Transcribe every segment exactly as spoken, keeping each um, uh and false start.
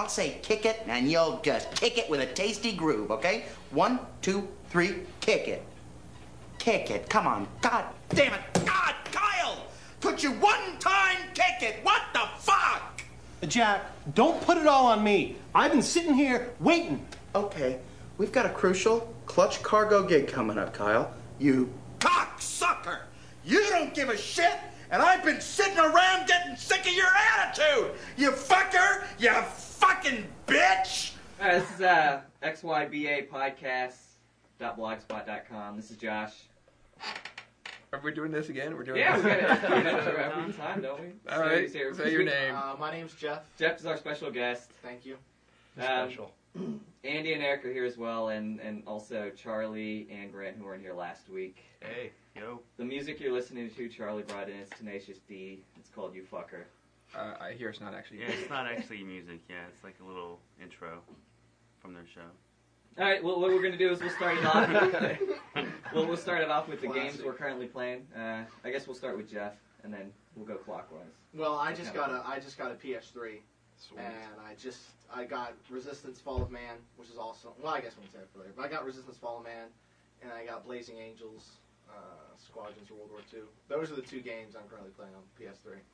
I'll say kick it, and you'll just kick it with a tasty groove, okay? One, two, three, kick it. Kick it. Come on. God damn it. God, Kyle! Could you one time kick it? What the fuck? Jack, don't put it all on me. I've been sitting here waiting. Okay, we've got a crucial clutch cargo gig coming up, Kyle. You cocksucker! You don't give a shit, and I've been sitting around getting sick of your attitude! You fucker! You fucking bitch! All right, this is uh, X Y B A podcast dot blogspot dot com. This is Josh. Are we doing this again? We're doing Yeah, this. we got to do it every time, don't we? All right, say, say your name. Uh, my name's Jeff. Jeff is our special guest. Thank you. Um, Special. Andy and Eric are here as well, and, and also Charlie and Grant, who weren't here last week. Hey, yo. The music you're listening to, Charlie brought in, it's Tenacious D. It's called You Fucker. Uh, I hear it's not actually. Yeah, it's not actually music. Yeah, it's like a little intro from their show. All right, well, what we're going to do is we'll start it off. well, we'll start it off with the Classic. games we're currently playing. Uh, I guess we'll start with Jeff, and then we'll go clockwise. Well, I What just kind got of- a I just got a P S three, Sweet. and I just I got Resistance Fall of Man, which is awesome. Well, I guess I won't say it for later, but I got Resistance Fall of Man, and I got Blazing Angels, uh, Squadrons of World War Two. Those are the two games I'm currently playing on P S three.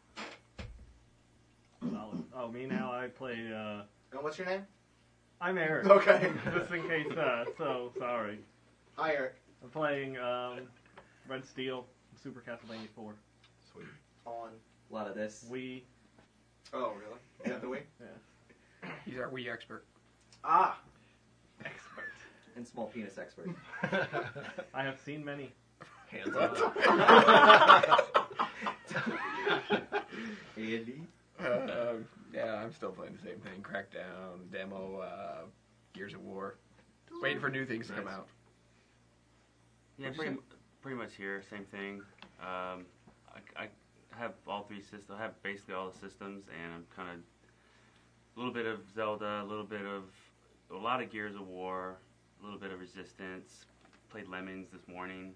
Solid. Oh, me now. I play. Uh, And what's your name? I'm Eric. Okay. Just in case. Uh, so sorry. Hi, Eric. I'm playing um, Red Steel, Super Castlevania four. Sweet. On. A lot of this. We. Oh, really? Is that the way? Yeah. He's our Wii expert. Ah. Expert. And small penis expert. I have seen many. Hands up. Andy? Uh, yeah, I'm still playing the same thing. Crackdown, demo, uh, Gears of War. Waiting for new things to come Nice. out. Yeah, pretty, pretty much here, same thing. Um, I, I have all three systems. I have basically all the systems, and I'm kind of a little bit of Zelda, a little bit of a lot of Gears of War, a little bit of Resistance. Played Lemmings this morning.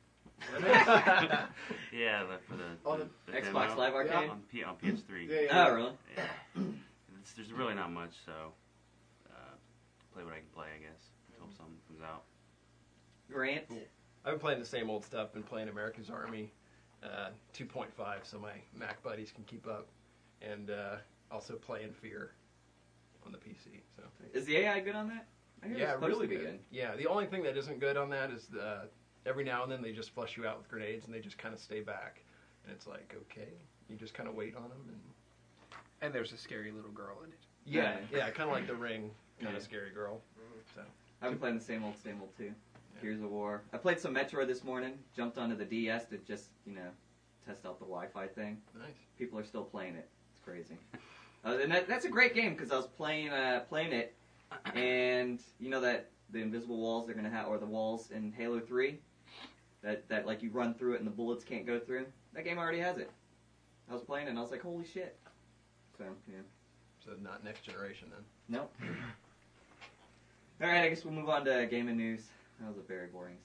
yeah, the, for the, Oh, the, the the Xbox demo. Live Arcade? on, P, on P S three. Yeah, yeah. Oh, really? Yeah. It's, there's really not much, so uh, play what I can play, I guess, until something comes out. Grant? I've been playing the same old stuff. Been playing America's Army uh, two point five, so my Mac buddies can keep up, and uh, also playing Fear on the P C. So Is the A I good on that? I hear yeah, it's supposed really to be good. good. Yeah, the only thing that isn't good on that is the, every now and then they just flush you out with grenades, and they just kind of stay back, and it's like okay, you just kind of wait on them, and And there's a scary little girl in it. yeah, Yeah. yeah, kind of like the Ring, kind of Yeah. scary girl. So I've been playing the same old, same old too. Gears of War. I played some Metro this morning. Jumped onto the D S to just, you know, test out the Wi-Fi thing. nice. People are still playing it. It's crazy. Uh, and that, that's a great game because I was playing uh, playing it, and you know that the invisible walls they're gonna have, or the walls in Halo three, that that like you run through it and the bullets can't go through. That game already has it. I was playing it and I was like, holy shit. So yeah. So not next generation then. Nope. All right, I guess we'll move on to gaming news. That was a very boring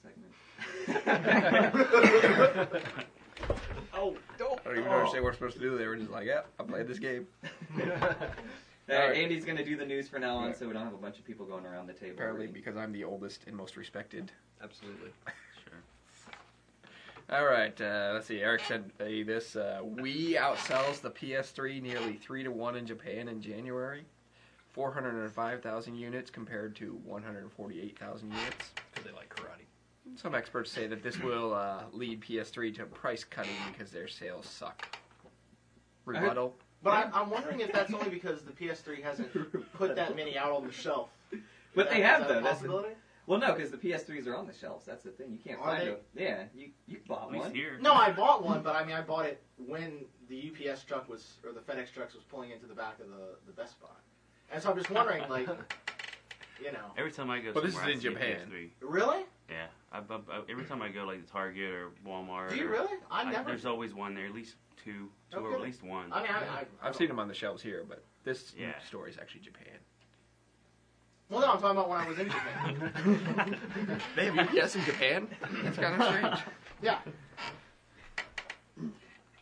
segment. Oh, don't. I don't even understand what we're supposed to do. They were just like, yeah, I played this game. All right, Alright. Andy's going to do the news for now on, Yeah. so we don't have a bunch of people going around the table. Apparently reading. because I'm the oldest and most respected. Absolutely. Sure. All right, uh, let's see. Eric said uh, this. Uh, Wii outsells the P S three nearly three to one in Japan in January. four hundred five thousand units compared to one hundred forty-eight thousand units. Because they like karate. Some experts say that this will uh, lead P S three to price cutting because their sales suck. Rebuttal. But I, I'm wondering if that's only because the P S three hasn't put that many out on the shelf. But Is they that- have is that a though. That's the, possibility? well, no, because the P S threes are on the shelves. That's the thing. You can't Are find they? them. Yeah, you you bought At least one. here. No, I bought one, but I mean, I bought it when the U P S truck was, or the FedEx trucks was pulling into the back of the, the Best Buy. And so I'm just wondering, like, you know. Every time I go Well, this somewhere, is in I see a Japan. P S three. Really? Yeah. I, I, I, every time I go, like, to Target or Walmart. Do you or- really? I I- never. There's always one there, at least two, two or Okay. at least one. I mean, I, I, I I've seen them on the shelves here, but this Yeah. store is actually Japan. Well, no, I'm talking about when I was in Japan. They have U P S in Japan? That's kind of strange. Yeah.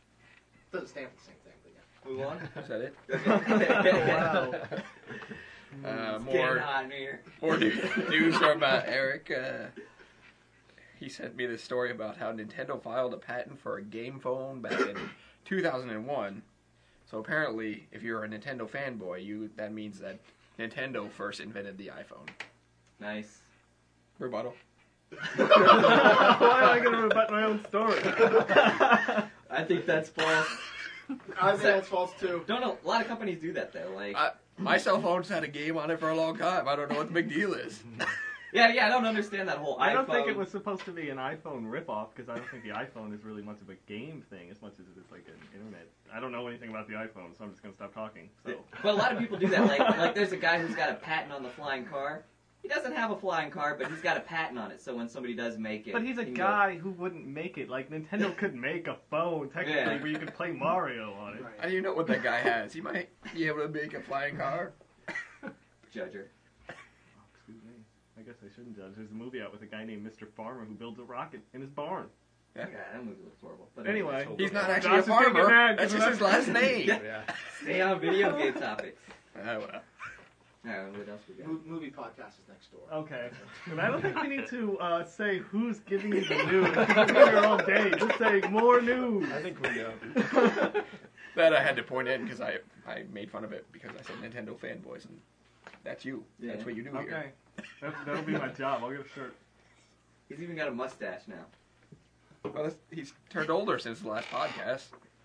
Doesn't stand for the same thing, but yeah. Move on. Is that it? Wow. Uh, It's getting more hot in here. more news news from uh, Eric. Uh, he sent me this story about how Nintendo filed a patent for a game phone back in two thousand one. So apparently, if you're a Nintendo fanboy, you that means that Nintendo first invented the iPhone. Nice. Rebuttal. Why am I going to rebut my own story? I think that's false. I think that's false too. Don't know. A lot of companies do that though. Like, I, my cell phone's had a game on it for a long time. I don't know what the big deal is. yeah, yeah. I don't understand that whole. I don't iPhone. think it was supposed to be an iPhone ripoff because I don't think the iPhone is really much of a game thing as much as it is like an internet. I don't know anything about the iPhone, so I'm just going to stop talking. So. But a lot of people do that. Like, like there's a guy who's got a patent on the flying car. He doesn't have a flying car, but he's got a patent on it. So when somebody does make it, But he's a he can guy who wouldn't make it. Like, Nintendo could make a phone, technically, Yeah. where you could play Mario on it. Right. How do you know what that guy has? He might be able to make a flying car. go, Judger. Oh, excuse me. I guess I shouldn't judge. There's a movie out with a guy named Mister Farmer who builds a rocket in his barn. Yeah. Yeah, that movie looks horrible. But Anyway. He's not actually Josh a is gonna get farmer. mad That's 'cause just his last name. Yeah. stay on video game topics. Oh, well. Alright, what else we got? Mo- movie podcast is next door. Okay. And I don't think we need to uh, say who's giving you the news. You're doing your own day. Just say more news. I think we know. That I had to point in because I, I made fun of it because I said Nintendo fanboys, and that's you. Yeah. That's what you do Okay. here. That, that'll be my job. I'll get a shirt. He's even got a mustache now. Well, that's- he's turned older since the last podcast.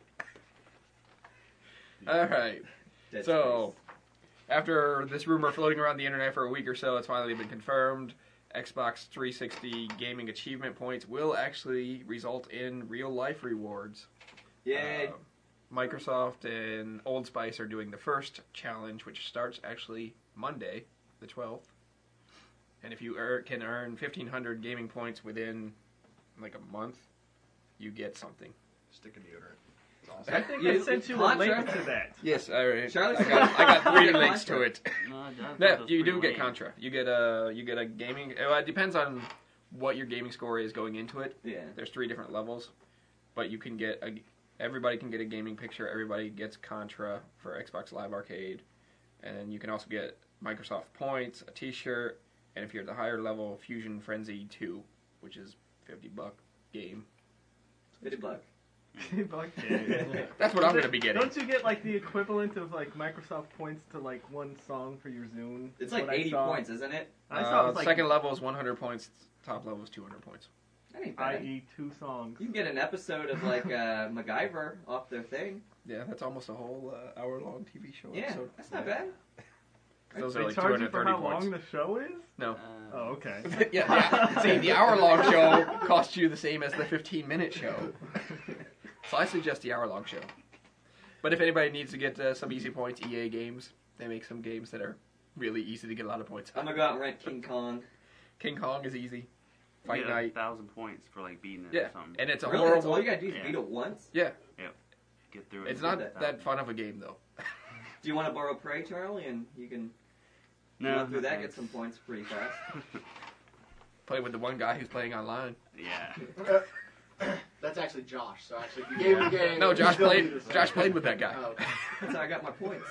All right. Dead So, after this rumor floating around the internet for a week or so, it's finally been confirmed. Xbox three sixty gaming achievement points will actually result in real-life rewards. Space. Yay. Uh, Microsoft and Old Spice are doing the first challenge, which starts actually Monday, the twelfth. And if you er- can earn fifteen hundred gaming points within like a month, you get something. Stick a deodorant. It's I awesome. think You- I sent you a Contra? link to that. Yes, I, Charlie I got, I got three said- links to it. No, I- I thought No, that was you pretty do get lame. Contra. You get a you get a gaming. Well, it depends on what your gaming score is going into it. Yeah. There's three different levels, but you can get a. Everybody can get a gaming picture. Everybody gets Contra for Xbox Live Arcade, and then you can also get Microsoft points, a T-shirt, and if you're at the higher level, Fusion Frenzy two, which is fifty buck game. Fifty buck. Fuck yeah. That's what I'm gonna be getting. Don't you get like the equivalent of like Microsoft points to like one song for your Zune? It's That's like what I eighty saw. points, isn't it? I saw it Uh, was like second level is one hundred points. Top level is two hundred points. That ain't i bad. e two songs. You can get an episode of like uh, MacGyver off their thing. Yeah, that's almost a whole uh, hour-long T V show. Yeah, episode. that's not bad. Those They are like charge you for two hundred thirty how points. long the show is? No. Uh, Oh, okay. yeah, yeah. See, the hour-long show costs you the same as the fifteen-minute show. So I suggest the hour-long show. But if anybody needs to get uh, some easy points, E A games, they make some games that are really easy to get a lot of points. I'm gonna go out and rent King Kong. King Kong is easy. you Fight get a Night. thousand points for like beating it Yeah, or something. and it's a Really? That's all horrible. you gotta do is Yeah. beat it once? Yeah, Get through it. it's in not that that fun of a game though. Do you want to borrow Prey, Charlie? And you can No, go through that, thanks. get some points pretty fast. Play with the one guy who's playing online. Yeah. That's actually Josh. So actually, if you gave him the game, No, you Josh still played. do the same. Josh played with that guy. Oh, okay. That's how I got my points.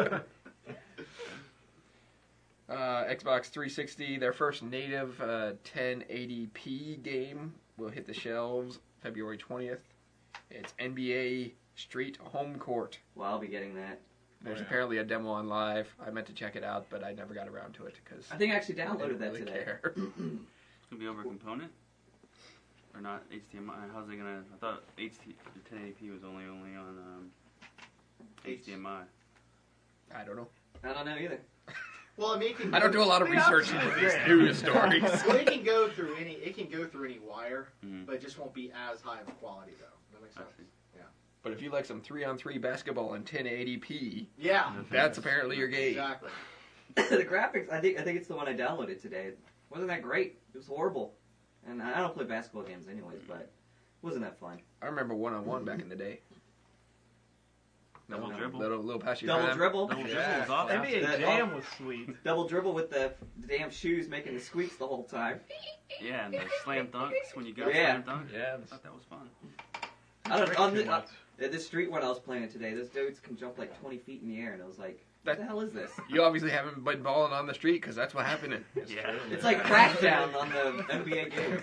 Uh, Xbox three sixty, their first native uh, ten eighty p game will hit the shelves February twentieth. It's N B A Street Home Court. Well, I'll be getting that. There's Oh, yeah. apparently a demo on live. I meant to check it out, but I never got around to it because I think I actually I downloaded didn't that really today. care. It's gonna be over component or not H D M I. How's it gonna? I thought H D, ten eighty p was only only on um, H D M I. I don't know. I don't know either. Well, I mean, it can I don't do a lot of The research option into is these there. news stories. Well, it can go through any. It can go through any wire, Mm. but it just won't be as high of a quality though. That makes I sense. see. But if you like some three on three basketball in ten eighty p, Yeah. that's apparently your game. Exactly. The graphics, I think I think it's the one I downloaded today. Wasn't that great? It was horrible. And I don't play basketball games anyways, but it wasn't that fun. I remember one on one back in the day. Double No. dribble. Little little pass you Double time. dribble. Double Yeah. dribble was awesome. N B A That- Jam was sweet. Double dribble with the, the damn shoes making the squeaks the whole time. Yeah, and the slam dunks when you go Yeah. slam dunk. Yeah, I thought that was fun. I don't on Too the, uh, much. this street one I was playing today, those dudes can jump like twenty feet in the air, and it was like What the hell is this? You obviously haven't been balling on the street because that's what happened. Yeah. It's like Crackdown on the N B A games.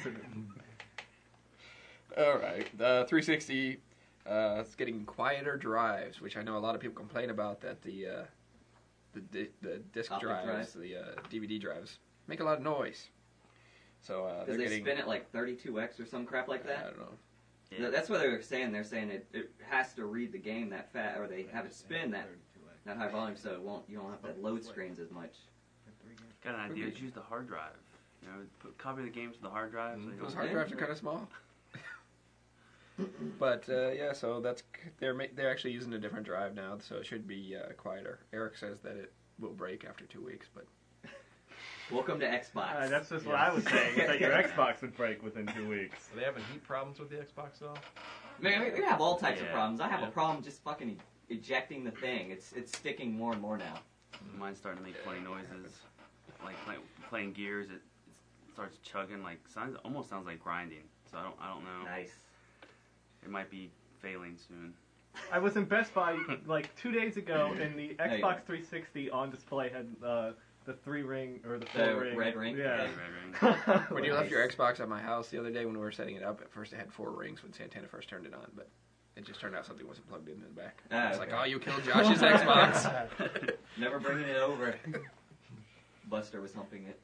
All right, the three sixty. Uh, it's getting quieter drives, which I know a lot of people complain about. That the uh, the di- the disc Optic drives, drive. the uh, D V D drives, make a lot of noise. So uh, they're Because they getting. spin it like thirty-two x or some crap like I that. don't know. Yeah. Th- That's what they were saying. They're saying it, it has to read the game that fast, or they have it spin that that high volume, so it won't. You don't have to load screens as much. Got an idea? Just use the hard drive. You know, put, copy the games to the hard drive. So you Those don't- hard drives are kind of small. But uh, yeah, so that's they're ma- they're actually using a different drive now, so it should be uh, quieter. Eric says that it will break after two weeks, but Welcome to Xbox. Uh, that's just what I was saying. Is that your Xbox would break within two weeks. Are they having heat problems with the Xbox at all? Man, we, we have all types of Yeah. problems. I have Yeah. a problem just fucking e- ejecting the thing. It's it's sticking more and more now. Mine's starting to make funny noises. Like play, playing Gears, it, it starts chugging. Like sounds almost sounds like grinding. So I don't I don't know. Nice. It might be failing soon. I was in Best Buy like two days ago, and the There you Xbox three sixty on display had uh, the three ring or the The four ring. red ring? Yeah. Red ring. when you left your Xbox at my house the other day when we were setting it up, at first it had four rings when Santana first turned it on, but it just turned out something wasn't plugged in in the back. Ah, it's okay. like, oh, you killed Josh's Xbox. Never bringing it over. Buster was humping it.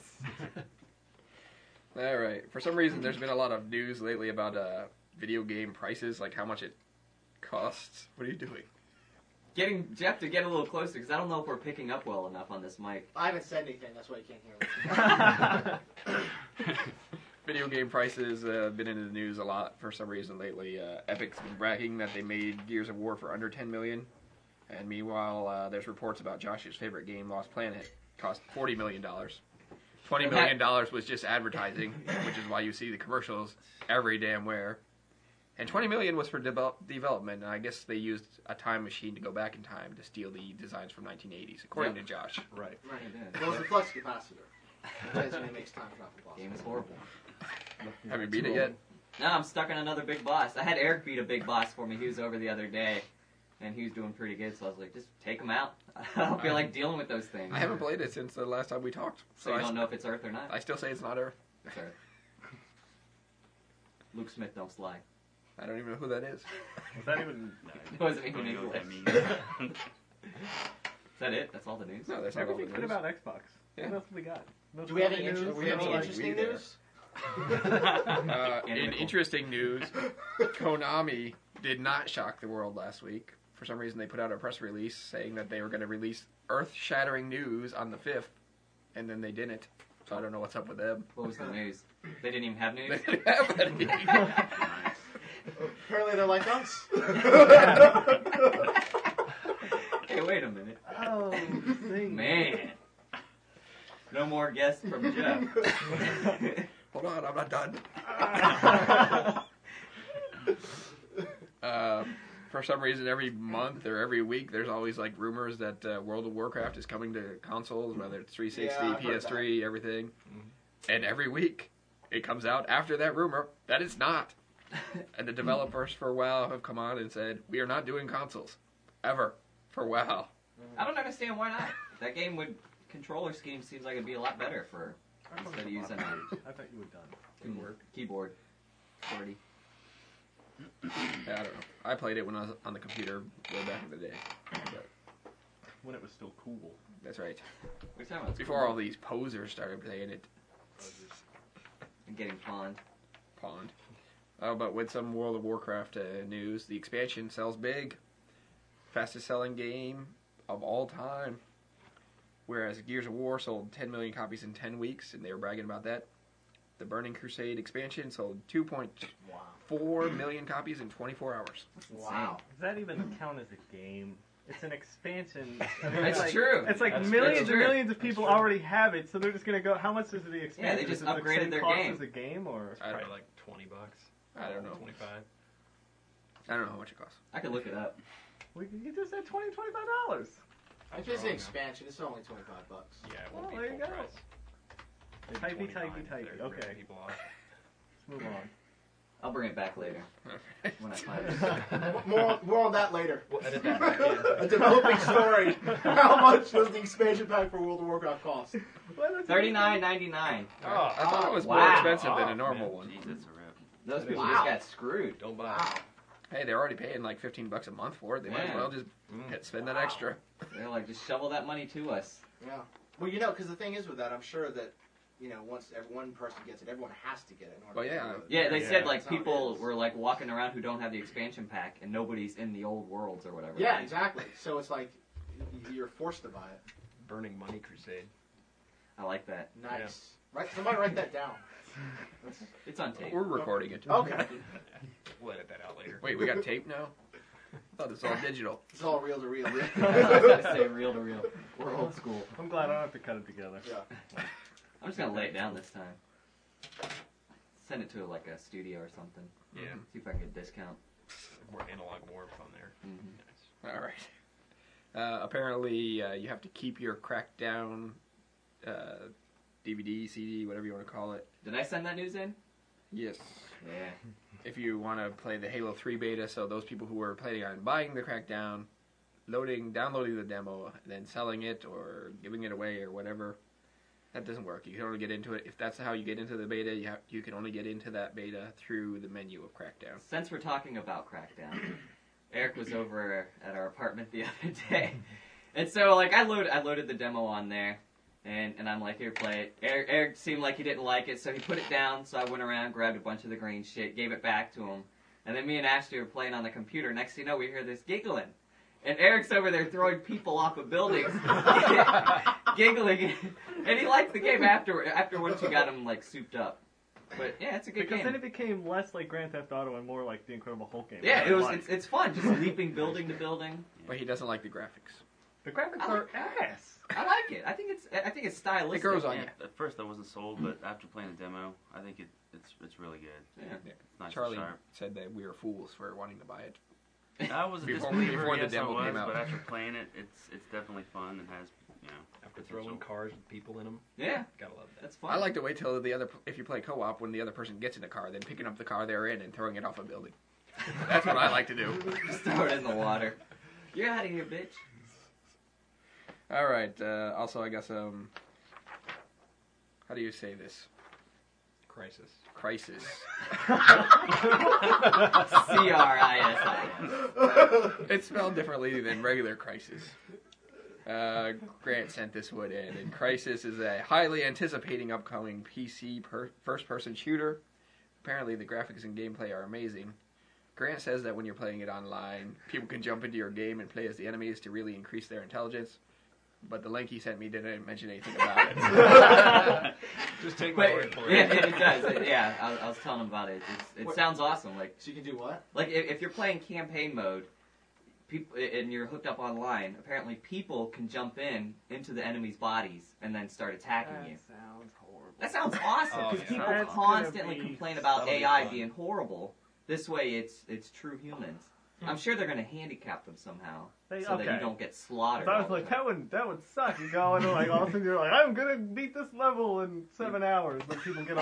All right. For some reason, there's been a lot of news lately about uh, video game prices, like how much it costs. What are you doing? Getting Jeff to get a little closer because I don't know if we're picking up well enough on this mic. I haven't said anything. That's why you can't hear me. Video game prices uh, have been in the news a lot for some reason lately. Uh, Epic's been bragging that they made Gears of War for under ten million dollars, and meanwhile, uh, there's reports about Josh's favorite game, Lost Planet, cost forty million dollars. twenty million dollars was just advertising, which is why you see the commercials every damn where. And twenty million dollars was for develop, development, and I guess they used a time machine to go back in time to steal the designs from nineteen eighties, according Yep. to Josh. Right. Right. Well, it's the flux capacitor. That's when it makes time travel possible. Game is horrible. Have you beat it yet? No, I'm stuck on another big boss. I had Eric beat a big boss for me. He was over the other day, and he was doing pretty good. So I was like, just take him out. I don't feel like dealing with those things. I haven't played it since the last time we talked, So so you I, don't know if it's Earth or not. I still say it's not Earth. It's Earth. Luke Smith don't slide. I don't even know who that is. Was that even? It wasn't I don't even know what English. that means. Is that it? That's all the news? No, that's not all the Everything good news. about Xbox. Yeah. What else have we got? No Do we have Sony any, inter- news? do we have No, any like- interesting we there. news? Uh, in Animal. interesting news, Konami did not shock the world last week. For some reason, they put out a press release saying that they were going to release earth-shattering news on the fifth, and then they didn't. So I don't know what's up with them. What was the news? They didn't even have They news? didn't have any. Nice. Apparently they're like us. Hey, wait a minute. Oh, thing. Man. No more guests from Jeff. Hold on, I'm not done. uh, for some reason, every month or every week, there's always like rumors that uh, World of Warcraft is coming to consoles, whether it's three sixty, Yeah, I've heard P S three, everything. And every week, it comes out after that rumor that it's not. And the developers for WoW have come on and said, we are not doing consoles. Ever. For WoW. I don't understand why not. That game would controller scheme seems like it'd be a lot better for instead of using a I thought you were done. keyboard. Keyboard. Forty. Yeah, I don't know. I played it when I was on the computer way back in the day. But When it was still cool. that's right. We're talking about Before all these posers started playing it. and getting pawned. Pond. Uh, but with some World of Warcraft uh, news, the expansion sells big. Fastest selling game of all time. Whereas Gears of War sold ten million copies in ten weeks, and they were bragging about that. The Burning Crusade expansion sold two point four million copies in twenty-four hours. Wow. Does that even count as a game? It's an expansion. I mean, That's it's like, true. It's like That's- millions that's and true. millions of people already have it, so they're just gonna go. How much is the expansion? just Is it the upgraded same their cost game. As a game, or I don't, Probably like twenty bucks. I don't know. Twenty-five. I don't know how much it costs. I could look it up. we you just said twenty, twenty-five dollars. If it's an expansion, it's only twenty-five bucks. Yeah, it Well, won't be there you full go. price. Maybe Typey, typey, twenty-nine if typey. they're ripping Okay. people off. Let's move on. I'll bring it back later when I find it. More, more on that later. We'll edit that back in. A developing story. How much does the expansion pack for World of Warcraft cost? Thirty-nine ninety-nine. Oh, I thought it was more wow. expensive than a Oh, normal man, one. Jeez, that's a rip. Those people Wow. just got screwed. Don't buy Wow. it. Hey, they're already paying like fifteen bucks a month for it. They might as Yeah. well just Mm. hit- spend that Wow. extra. They're like, just shovel that money to us. Yeah. Well, you know, because the thing is with that, I'm sure that, you know, once every, one person gets it, everyone has to get it. In order Well, to yeah. do it. Yeah, they Yeah, said like that's how it people is. were like walking around who don't have the expansion pack, and nobody's in the old worlds or whatever. Yeah, exactly. So it's like y- you're forced to buy it. Burning Money Crusade. I like that. Nice. Right. Somebody write that down. That's, It's on tape. We're recording it. okay. We'll edit that out later. Wait, we got tape now? I thought it's all digital. It's all real to real. I was gonna say real to real. We're old school. I'm glad I don't have to cut it together. Yeah. I'm just gonna lay it down this time. Send it to like a studio or something. Yeah. See if I can get a discount. More analog warp on there. Mm-hmm. Nice. All right. Uh, apparently, uh, you have to keep your Crackdown uh, D V D, C D, whatever you want to call it. Did I send that news in? Yes. Yeah. If you want to play the Halo three beta, so those people who are planning on buying the Crackdown, loading, downloading the demo, and then selling it or giving it away or whatever, that doesn't work. You can only get into it if that's how you get into the beta. You have, you can only get into that beta through the menu of Crackdown. Since we're talking about Crackdown, Eric was over at our apartment the other day, and so like I load I loaded the demo on there. And, and I'm like, here, play it. Eric, Eric seemed like he didn't like it, so he put it down. So I went around, grabbed a bunch of the green shit, gave it back to him. And then me and Ashley were playing on the computer. Next thing you know, we hear this giggling. And Eric's over there throwing people off of buildings, giggling. And he liked the game after, after once you got him, like, souped up. But, yeah, it's a good Because game. then it became less like Grand Theft Auto and more like the Incredible Hulk game. Yeah, which it I was. liked. It's, it's fun, just leaping building to building. But he doesn't like the graphics. The graphics I are like- ass. I like it. I think it's. I think it's stylistic. It grows on yeah. you. At first, I wasn't sold, but after playing the demo, I think it, it's it's really good. Yeah. Yeah. It's nice Charlie and sharp. said that we were fools for wanting to buy it. I was a Before- disbeliever, before the yes, demo I was, came out. but after playing it, it's it's definitely fun and has, you know, After potential. throwing cars with people in them. Yeah, Gotta love that. that's fun. I like to wait till the other, if you play co-op, when the other person gets in a car, then picking up the car they're in and throwing it off a building. That's what I like to do. Just throw it in the water. You're out of here, bitch. All right. Uh, also, I got some. How do you say this? Crisis. Crisis. C R I S I. It's spelled differently than regular crisis. Uh, Grant sent this one in, and Crisis is a highly anticipating upcoming P C per- first-person shooter. Apparently, the graphics and gameplay are amazing. Grant says that when you're playing it online, people can jump into your game and play as the enemies to really increase their intelligence. But the link he sent me didn't mention anything about it. Just take my But, word for yeah, it. it, it does. It, yeah, I, I was telling him about it. It's, it What- sounds awesome. Like, So you can do what? like if, if you're playing campaign mode, people, and you're hooked up online, apparently people can jump in into the enemy's bodies and then start attacking you. sounds horrible. That sounds awesome Oh, because yeah. people That's gonna constantly be- complain about that'll be A I fun. being horrible. This way, it's it's true humans. I'm sure they're going to handicap them somehow They- so that you okay. don't get slaughtered. I was all the like, time. that would that would suck. You go and like all of a sudden you're like, I'm gonna beat this level in seven hours, but people get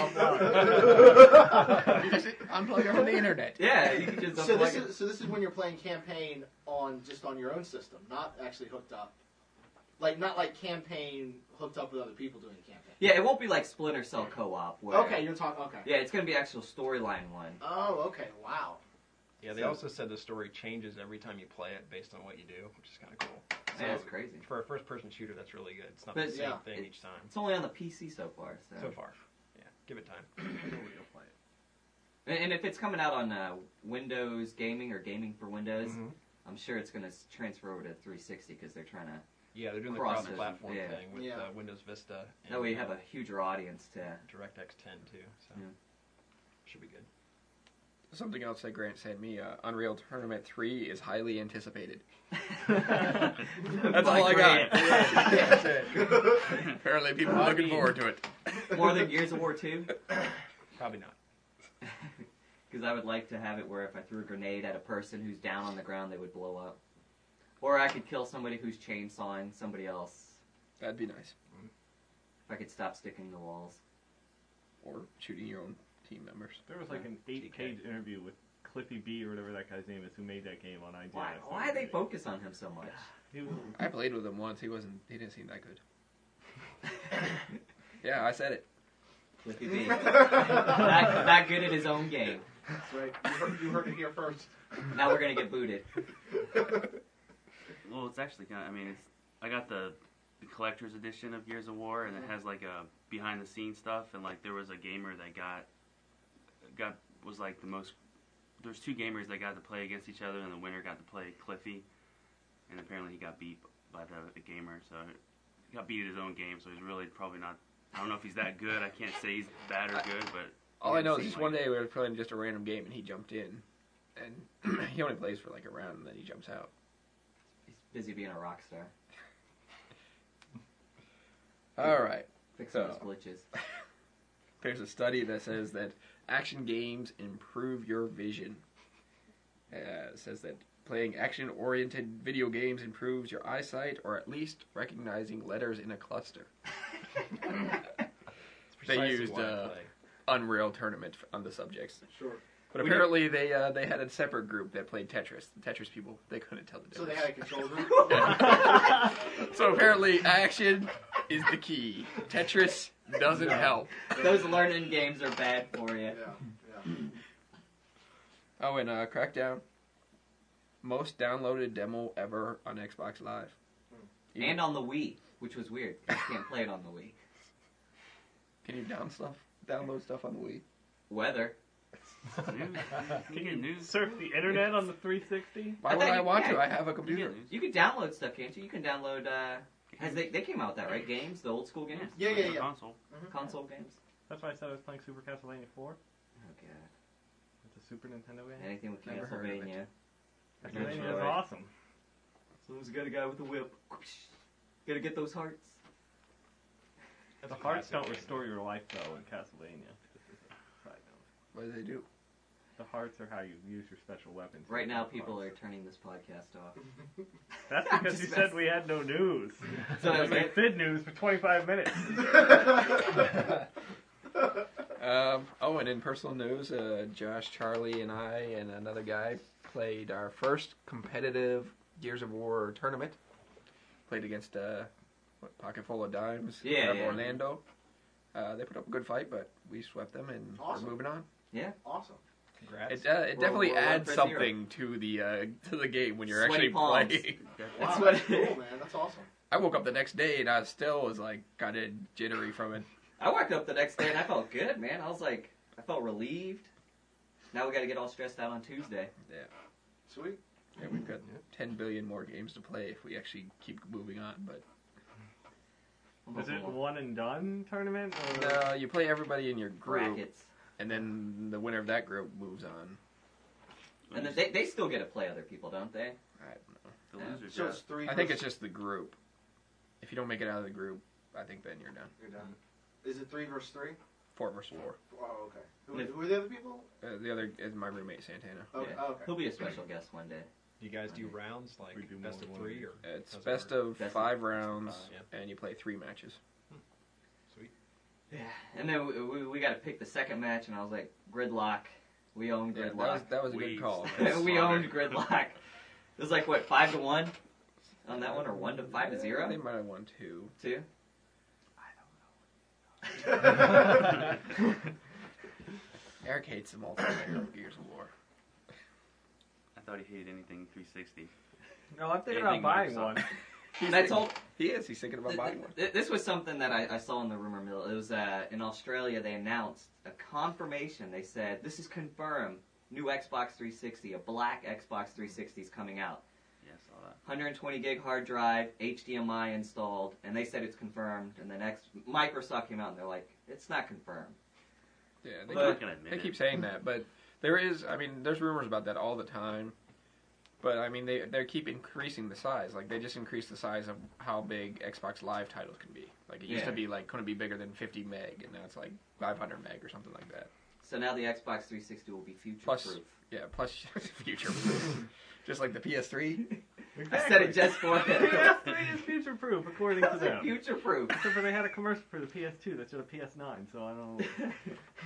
offline. You just unplug it from the internet. Yeah, you can just So this unplug it. is so this is when you're playing campaign on just on your own system, not actually hooked up. Like not like campaign hooked up with other people doing the campaign. Yeah, it won't be like Splinter Cell co-op. Where, Okay, you're talking. Okay. Yeah, it's going to be actual storyline one. Oh, okay. Wow. Yeah, they also said the story changes every time you play it based on what you do, which is kind of cool. Yeah, that's crazy. For a first-person shooter, that's really good. It's not But, the same yeah, thing it- each time. It's only on the P C so far. So, So far. Yeah, give it time. And, and if it's coming out on uh, Windows Gaming or Gaming for Windows, Mhm. I'm sure it's going to transfer over to three sixty because they're trying to. Yeah, they're doing the Cross- cross-platform yeah. thing with Yeah. uh, Windows Vista. That way you have a huger audience to. DirectX ten too, so Yeah. should be good. Something else that Grant sent me, uh, Unreal Tournament three is highly anticipated. That's That's all I got. That's it. Apparently people are looking forward to it. More than Gears of War two? Probably not. Because I would like to have it where if I threw a grenade at a person who's down on the ground, they would blow up. Or I could kill somebody who's chainsawing somebody else. That'd be nice. If I could stop sticking to walls. Or shooting your own team members. There was like an eight-page interview with Cliffy B or whatever that guy's name is, who made that game on I G N. Why? Why they focus on him so much? He was, I played with him once. He wasn't. He didn't seem that good. Yeah, I said it. Cliffy B. not, not good at his own game. That's right. You heard, you heard it here first. Now we're gonna get booted. Well, it's actually kind of. I mean, it's. I got the, the collector's edition of Gears of War, and it has like a behind the scenes stuff, and like there was a gamer that got got was like the most. There's two gamers that got to play against each other, and the winner got to play Cliffy, and apparently he got beat by the, the gamer, so he got beat at his own game. So he's really probably not. I don't know if he's that good. I can't say he's bad or good, but All I know is seemed just like one day we were playing just a random game, and he jumped in, and he only plays for like a round, and then he jumps out. He's busy being a rock star. All right. Fixing So- those glitches. There's a study that says that action games improve your vision. Uh, it says that playing action-oriented video games improves your eyesight, or at least recognizing letters in a cluster. They Precisely used why I uh, play. Unreal Tournament on the subjects. Sure. But We apparently they uh, they had a separate group that played Tetris. The Tetris people, they couldn't tell the So they difference. had a control group. So apparently action is the key. Tetris doesn't help. Those learning games are bad for you. Yeah. Yeah. Oh, and uh, Crackdown. Most downloaded demo ever on Xbox Live. You- And on the Wii, which was weird. You can't play it on the Wii. Can you down stuff? Download stuff on the Wii? Weather. news. can you news. surf the internet on the three sixty? Why I would thought I you- want yeah, to? I have a You computer. get news. You can download stuff, can't you? You can download, uh... Has they, they came out with that, right? Games? The old school games? Yeah, Like yeah, a yeah. Console. Console games? That's why I said I was playing Super Castlevania four. Oh, God. It's a Super Nintendo game. Anything with Never heard of it. Castlevania. Castlevania is Metroid. awesome. Someone's got a guy with a whip. Gotta get those hearts. The That's a hearts classic don't game. restore your life though in Castlevania. This is a side note. What do they do? The hearts are how you use your special weapons. Right now, The people are hearts. turning this podcast off. That's I'm because just you said messing. we had no news. So it was okay. like Fid News for twenty-five minutes. Um, oh, and in personal news, uh, Josh, Charlie, and I, and another guy played our first competitive Gears of War tournament. Played against uh, what, Pocket Full of Dimes Yeah, out of yeah. Orlando. Uh, they put up a good fight, but we swept them, and Awesome. we're moving on. Awesome. Congrats. It, uh, it We're- definitely we're one adds for something to the uh, to the game when you're Sweaty actually palms. playing. That's Wow, what- that's cool, man. That's awesome. I woke up the next day and I still was like kind of jittery from it. I woke up the next day and I felt good, man. I was like, I felt relieved. Now we gotta get all stressed out on Tuesday. Sweet. Yeah, we've got ten billion more games to play if we actually keep moving on. But Is it one and done tournament? Or? no, you play everybody in your group, Brackets. and then the winner of that group moves on. And then they, they still get to play other people, don't they? I don't know. The Yeah. loser So it's just. three. I think it's versus- just the group. If you don't make it out of the group, I think then you're done. You're done. Is it three versus three? Four versus four. Oh, okay. Who, If- who are the other people? Uh, the other is my roommate Santana. Okay. Yeah. Oh, okay. He'll be a special guest one day. Do you guys do rounds like We do best more of than three one. or It's how's it best work? of Best of five rounds, five, and you play three matches. Sweet. Yeah. And then we, we, we got to pick the second match, and I was like, Gridlock. We own Yeah, Gridlock. that was that was a We- good call. we owned Gridlock. It was like, what, five to one on that one, or one to five to They zero? might have won two. Two? Eric hates the multiplayer of Gears of War. I thought he hated anything three sixty. No, I'm thinking Anything about buying Microsoft. one. And I told, He is. He's thinking about Th- buying one. th- This was something that I, I saw in the rumor mill. It was uh, in Australia. They announced a confirmation. They said this is confirmed. New Xbox three sixty, a black Xbox three sixty is coming out. Yeah, I saw that. one hundred twenty gig hard drive, H D M I installed, and they said it's confirmed. And then X- Microsoft came out and they're like, it's not confirmed. Yeah, they, But- I'm not gonna admit they it. keep saying that, but there is. I mean, there's rumors about that all the time. But I mean, they they keep increasing the size. Like they just increased the size of how big Xbox Live titles can be. Like it used Yeah. to be like couldn't be bigger than fifty meg, and now it's like five hundred meg or something like that. So now the Xbox three sixty will be future Plus- proof. Yeah, plus future, just like the P S three. I said it just for P him. S three is future proof according to them. Future proof. Except for they had a commercial for the P S two that showed a P S nine, so I don't.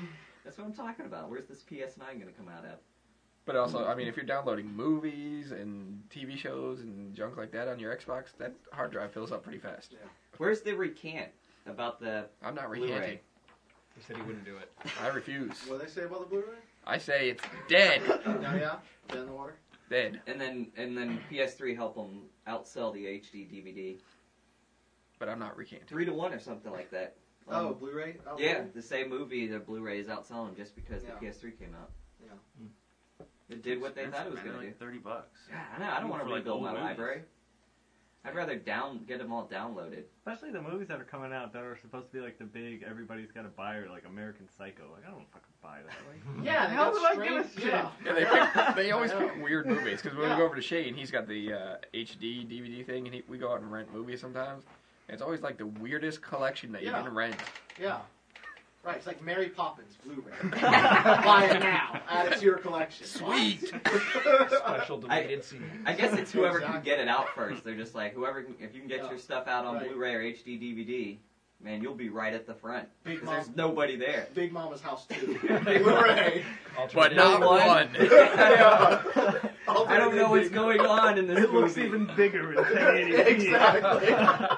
That's what I'm talking about. Where's this P S nine going to come out of? But also, I mean, if you're downloading movies and T V shows and junk like that on your Xbox, that hard drive fills up pretty fast. Yeah. Where's the recant about the I'm not Blu-ray? recanting. He said he wouldn't do it. I refuse. What do they say about the Blu-ray? I say it's dead. Oh yeah, dead in the water. Dead. And then and then P S three help them outsell the H D D V D But I'm not recanting. three to one or something like that. Oh, Um, Blu-ray. Oh, yeah, the same movie, the Blu-ray is outselling just because Yeah. the P S three came out. Yeah. It did what they thought it was Expensive, going man. to Like do. thirty bucks. Yeah, I know. I don't want to For, like, rebuild old my movies. library. I'd rather down get them all downloaded. Especially the movies that are coming out that are supposed to be like the big, everybody's got to buy, or like American Psycho. Like, I don't fucking buy that. Like, Yeah, how they do got I give a strange- shit? yeah. Yeah, they, pick, they always I know. pick weird movies. Because when Yeah. we go over to Shane, he's got the uh, H D D V D thing, and he, we go out and rent movies sometimes. And it's always like the weirdest collection that you Yeah. can rent. Yeah. Right, it's like Mary Poppins Blu-ray. Buy it now. Add it to your collection. Sweet. Special deleted scene. I guess it's whoever can Exactly. get it out first. They're just like, whoever can, if you can get Yeah. your stuff out on Right. Blu-ray or H D D V D, man, you'll be right at the front. Big Because there's Mom- nobody there. Big Mama's House two. Blu-ray. But No not one. one. Yeah. I don't know what's going on in this it movie. looks even bigger in ten eighty p. Exactly.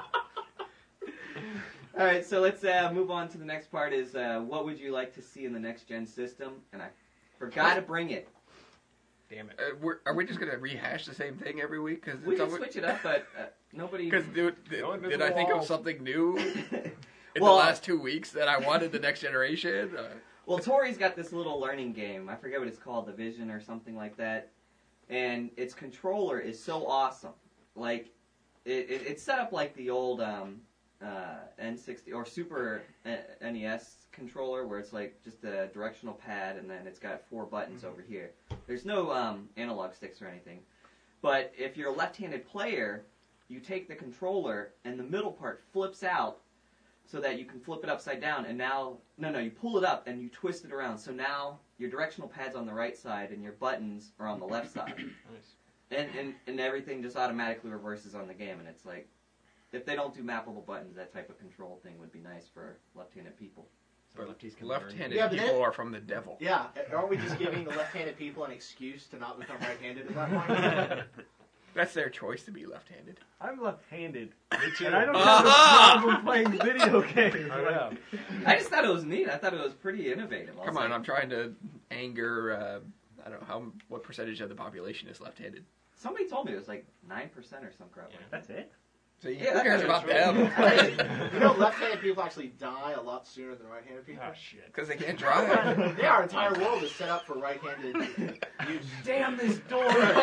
All right, so let's uh, move on to the next part. Is uh, what would you like to see in the next gen system? And I forgot to bring it. Damn it. Uh, we're, are we just going to rehash the same thing every week? Cause We it's can always- switch it up, but uh, nobody. Because dude, did, No did invisible I think of walls. something new in Well- the last two weeks that I wanted the next generation? Uh, Well, Tori's got this little learning game. I forget what it's called, the Vision or something like that. And its controller is so awesome. Like, it, it, it's set up like the old um, uh, N sixty or Super N E S controller, where it's like just a directional pad, and then it's got four buttons over here. There's no um, analog sticks or anything. But if you're a left-handed player, you take the controller, and the middle part flips out, so that you can flip it upside down, and now, no, no, you pull it up and you twist it around. So now your directional pad's on the right side and your buttons are on the left side. Nice. And, and, and everything just automatically reverses on the game. And it's like, if they don't do mappable buttons, that type of control thing would be nice for left-handed people. So lefties can learn. left-handed Yeah, but people then- are from the devil. Yeah, aren't we just giving the left-handed people an excuse to not become right-handed at that point? That's their choice to be left-handed. I'm left-handed, Me too. and I don't Ah! have a problem playing video games. I know. I just thought it was neat. I thought it was pretty innovative. I was Come on, like, I'm trying to anger. Uh, I don't know how what percentage of the population is left-handed. Somebody told me it was like nine percent or some crap. Yeah. That's it. So Yeah, who cares that's about right. them? You know, left-handed people actually die a lot sooner than right-handed people. Oh, shit. Because they can't drive. Yeah, our entire world is set up for right-handed use. Damn this door!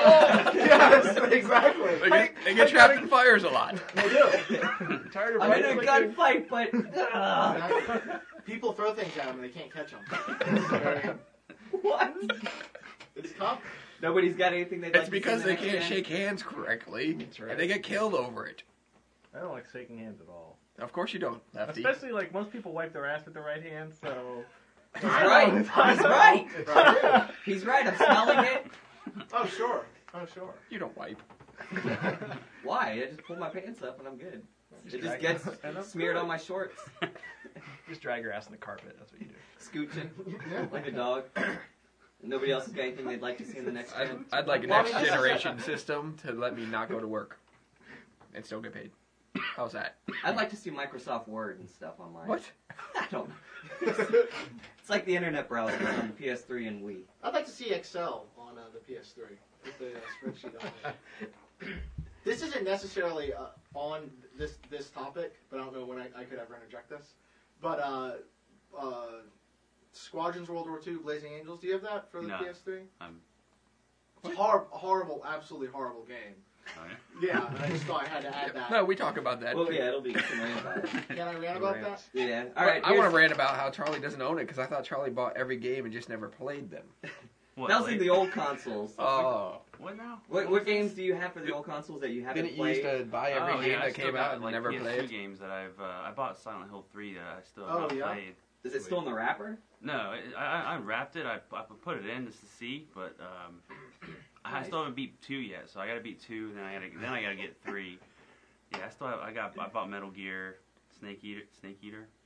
Yes, exactly. They get, they get trapped in fires a lot. They do. Tired of I'm in a fighting? gunfight, but... Ugh. People throw things at them and they can't catch them. What? It's tough. Nobody's got anything they'd It's like to see because in the they next can't gen? shake hands correctly, That's right. and they get killed over it. I don't like shaking hands at all. Of course you don't, Lefty. Especially like most people wipe their ass with their right hand, so He's right. He's right. Right. He's right. I'm smelling it. Oh, sure. Oh, sure. You don't wipe. Why? I just pull my pants up and I'm good. It just drag- gets And that's smeared good. on my shorts. Just drag your ass in the carpet. That's what you do. Scooching like a dog. Nobody else has got anything they'd like to see in the next I'd, gen? I'd like a Well, I next mean, this is- generation system to let me not go to work and still get paid. How's that? I'd like to see Microsoft Word and stuff online. What? I don't know. It's like the internet browser on the P S three and Wii. I'd like to see Excel on uh, the P S three with the uh, spreadsheet on it. This isn't necessarily uh, on this this topic, but I don't know when I, I could ever interject this. But uh, uh, Squadrons World War Two, Blazing Angels. Do you have that for the No. P S three? I'm, It's a hor- horrible, absolutely horrible game. oh, yeah. Yeah, and I just thought I had to add that. No, we talk about that. Well, yeah, it'll be familiar about it. Can I rant about that? Yeah. All right. I want here's- to rant about how Charlie doesn't own it because I thought Charlie bought every game and just never played them. What, That was like- in the old consoles. Oh, What now? What, what games do you have for the old consoles that you haven't didn't you played? used to buy every oh, game yeah, I that still came got, out and like, never P S two played? games that I've uh, I bought Silent Hill three that I still have Oh, not yeah? played. Is it still in the wrapper? No, it, I, I I wrapped it. I, I put it in just to see, but um, I Nice. still haven't beat two yet. So I got to beat two, then I got to then I got to get three. Yeah, I still have, I got I bought Metal Gear, Snake Eater, Snake Eater,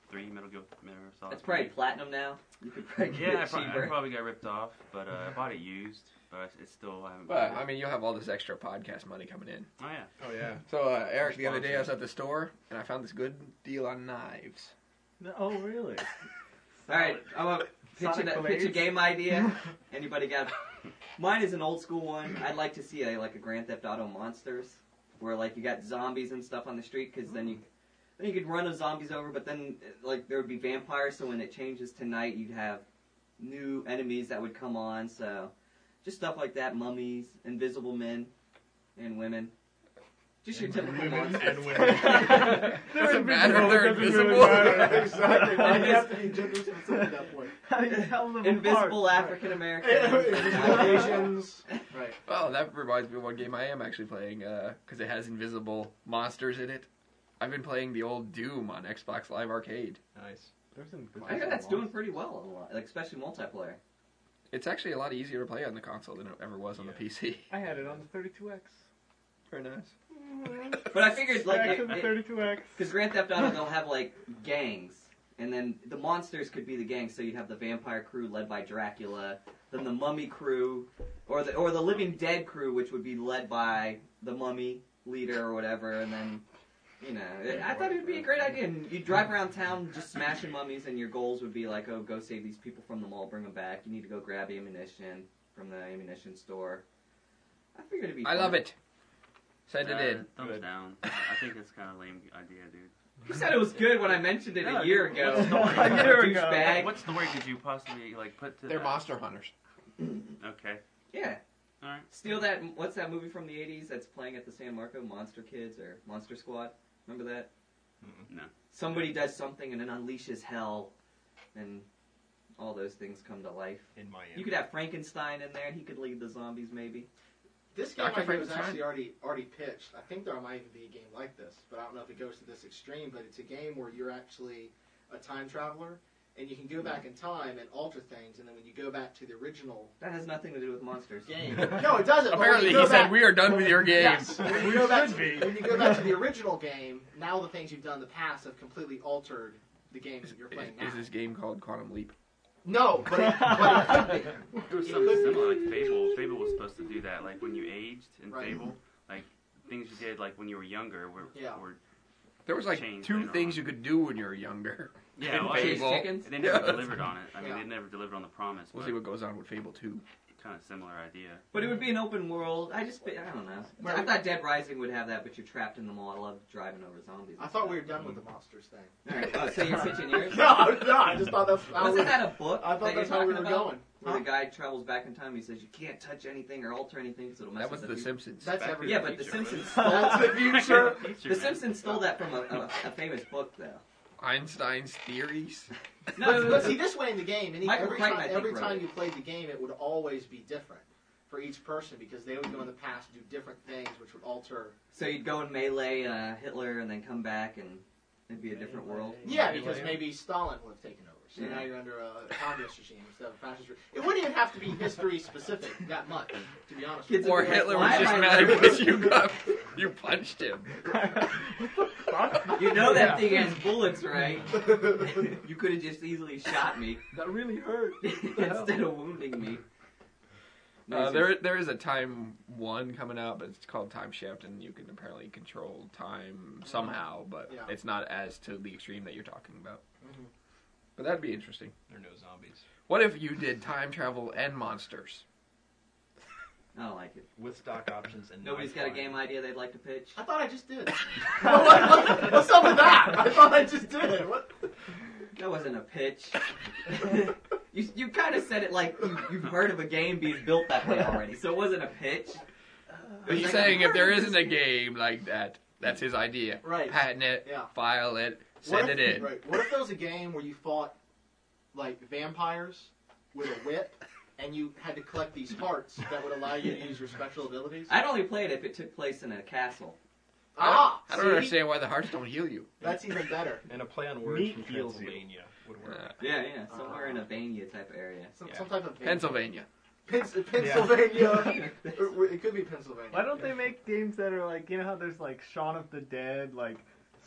three, Metal Gear, Metal Gear Solid. It's probably platinum now. You could probably get Yeah, I, it pro- I cheaper. probably got ripped off, but uh, I bought it used. But it's still I haven't. But bought it. I mean, you'll have all this extra podcast money coming in. Oh yeah. Oh yeah. So uh, Eric, the other day I was at the store and I found this good deal on knives. No, oh, really? All right, I'm gonna pitch, Sonic a, pitch a Blades? game idea. Anybody got? Mine is an old school one. I'd like to see a like a Grand Theft Auto Monsters, where like you got zombies and stuff on the street, because then you then you could run those zombies over, but then like there would be vampires. So when it changes to night, you'd have new enemies that would come on. So just stuff like that: mummies, invisible men, and women. Just your typical monsters. And women. Doesn't matter if they're Doesn't really invisible. matter. Exactly. Why do you have to be gender specific at that point? How do you tell them Invisible apart? African Americans. Asians. Right. Well, that reminds me of one game I am actually playing because it has invisible monsters in it. I've been playing the old Doom on Xbox Live Arcade. Nice. There's some I hear that's doing pretty well, a lot, like especially multiplayer. It's actually a lot easier to play on the console than it ever was on the P C. I had it on the thirty-two X. Very nice. But I figured like Back it, to the it, thirty-two X. because Grand Theft Auto, they'll have like gangs, and then the monsters could be the gangs. So you'd have the vampire crew led by Dracula, then the mummy crew, or the or the living dead crew, which would be led by the mummy leader or whatever. And then, you know, it, I thought it would be a great idea. And you drive around town just smashing mummies, and your goals would be like, oh, go save these people from the mall, bring them back. You need to go grab ammunition from the ammunition store. I figured it'd be. I fun. love it. Send it Uh, in. Thumbs Good. down. I think it's kind of a lame idea, dude. You said it was good when I mentioned it Yeah, a year dude, ago. what's the- a year ago. Douchebag. What story could you possibly like put to They're that? monster hunters. Okay. Yeah. All right. Steal that. What's that movie from the eighties that's playing at the San Marco? Monster Kids or Monster Squad? Remember that? No. Somebody does something and then unleashes hell, and all those things come to life. In Miami. You could have Frankenstein in there, and he could lead the zombies, maybe. This game Doctor idea was Frankenstein? actually already already pitched. I think there might even be a game like this, but I don't know if it goes to this extreme. But it's a game where you're actually a time traveler, and you can go back in time and alter things. And then when you go back to the original That has nothing to do with monsters. game, no, it doesn't. but when Apparently, you he go said back- we are done with your game. Yes. When you go back Should to, be. when you go back to the original game, now the things you've done in the past have completely altered the game that you're playing now. Is this game called Quantum Leap? No, but it, but it could be. It was It something could be. similar, like Fable. Fable was supposed to do that. Like when you aged in Right. Fable, like things you did like when you were younger were, Yeah. were There was like Changed two later things on. you could do when you were younger. yeah, in well, Chase Fable. chickens? they never Yeah. delivered on it. I mean, Yeah. they never delivered on the promise. We'll But see what goes on with Fable two. kind of similar idea. But it would be an open world. I just, I don't know. I thought Dead Rising would have that, but you're trapped in the mall. I love driving over zombies. and I thought we were stuff. done with the monsters thing. All right, oh, so you're pitching yours? No, no, I just thought that's how Wasn't we, that a book I thought that you're that's how we talking were about? going. Where Huh? the guy travels back in time and he says, you can't touch anything or alter anything because it'll mess That was with The the future. Simpsons. That's Back every to Yeah, but The Future, Simpsons right? stole That's the future. Future, The man. Simpsons stole that from a, a, a famous book, though. Einstein's theories. But, but see, this way in the game, any, Michael every Crichton, time, I think, every wrote time it. you played the game, it would always be different for each person because they would go in the past and do different things, which would alter. So you'd go and melee uh, Hitler and then come back and it'd be a different world. Yeah, because maybe Stalin would have taken over. So Yeah. now you're under a communist regime instead of a fascist regime. It wouldn't even have to be history specific that much, to be honest with Kids you. Or would be like, Hitler was "Why just am I mad living because you got you punched him. You know that Yeah. thing has bullets, right? You could have just easily shot me That really hurt. instead of wounding me. Uh, there, there is a Time One coming out, but it's called Time Shift, and you can apparently control time somehow, but Yeah. it's not as to the extreme that you're talking about. Mhm. But that'd be interesting. There are no zombies. What if you did time travel and monsters? I don't like it. With stock options and Nobody's got a knife game flying. idea they'd like to pitch? I thought I just did. what, what, what's up with that? I thought I just did. What? That wasn't a pitch. you you kind of said it like you, you've heard of a game being built that way already, so it wasn't a pitch. But he's saying if there isn't a game like that, that's his idea. Right. Patent it, Yeah. file it, What send if, it in. Right. What if there was a game where you fought like vampires with a whip, and you had to collect these hearts that would allow you to use your special abilities? I'd only play it if it took place in a castle. Ah, I don't see? understand why the hearts don't heal you. That's even better. And a play on words Meat from heals you. Pennsylvania would work. Uh, Yeah, yeah, somewhere in a Bania type area. Some, Yeah. some type of Pennsylvania. Pens- Pennsylvania. Or it could be Pennsylvania. Why don't they make games that are like, you know how there's like Shaun of the Dead, like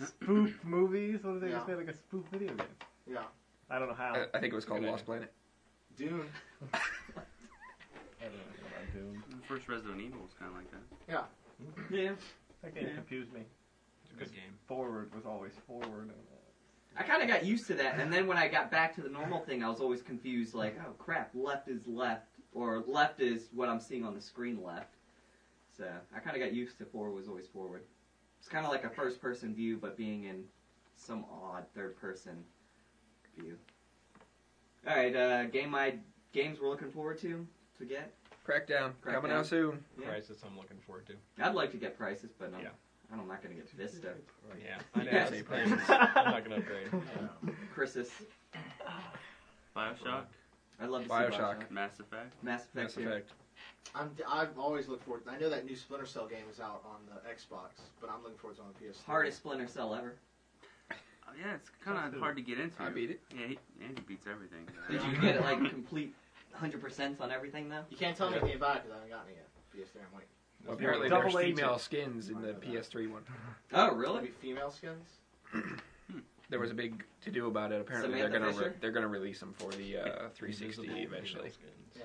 spoof movies. What if they Yeah. just made like a spoof video game? Yeah. I don't know how. I, I think it was called Good Lost Planet. Dune. I don't know anything about Doom. The first Resident Evil was kind of like that. Yeah. Yeah. That game Yeah. confused me. It's a good game. Forward was always forward. And, uh, I kind of got used to that, and then when I got back to the normal thing, I was always confused, like, oh crap, left is left, or left is what I'm seeing on the screen left. So I kind of got used to forward was always forward. It's kind of like a first-person view, but being in some odd third-person view. All right, uh, game I games we're looking forward to to get. Crackdown, Crackdown. coming out soon. Yeah. Crisis, I'm looking forward to. I'd like to get Prices, but I'm, Yeah. I'm not going to get Vista. Yeah, You I know. guys- Say Crisis. I'm not gonna upgrade. Crisis. Bioshock, I'd love to see Bioshock. Bioshock. Mass Effect. Mass Effect. Mass too. Effect. I'm, I've always looked forward. I know that new Splinter Cell game is out on the Xbox, but I'm looking forward to it on the P S three. Hardest Splinter Cell ever. Oh, yeah, it's kind of hard to get into. I beat it. Yeah, he, Andy beats everything. Did you get like complete one hundred percent on everything though? You can't tell me anything about it because I haven't gotten it yet. P S three, I'm waiting. Well, apparently Double there's agent. female skins in the P S three one. Oh, really? Maybe female skins? There was a big to do about it. Apparently Samantha they're gonna re- Fisher? they're gonna release them for the uh, three sixty eventually. Yeah.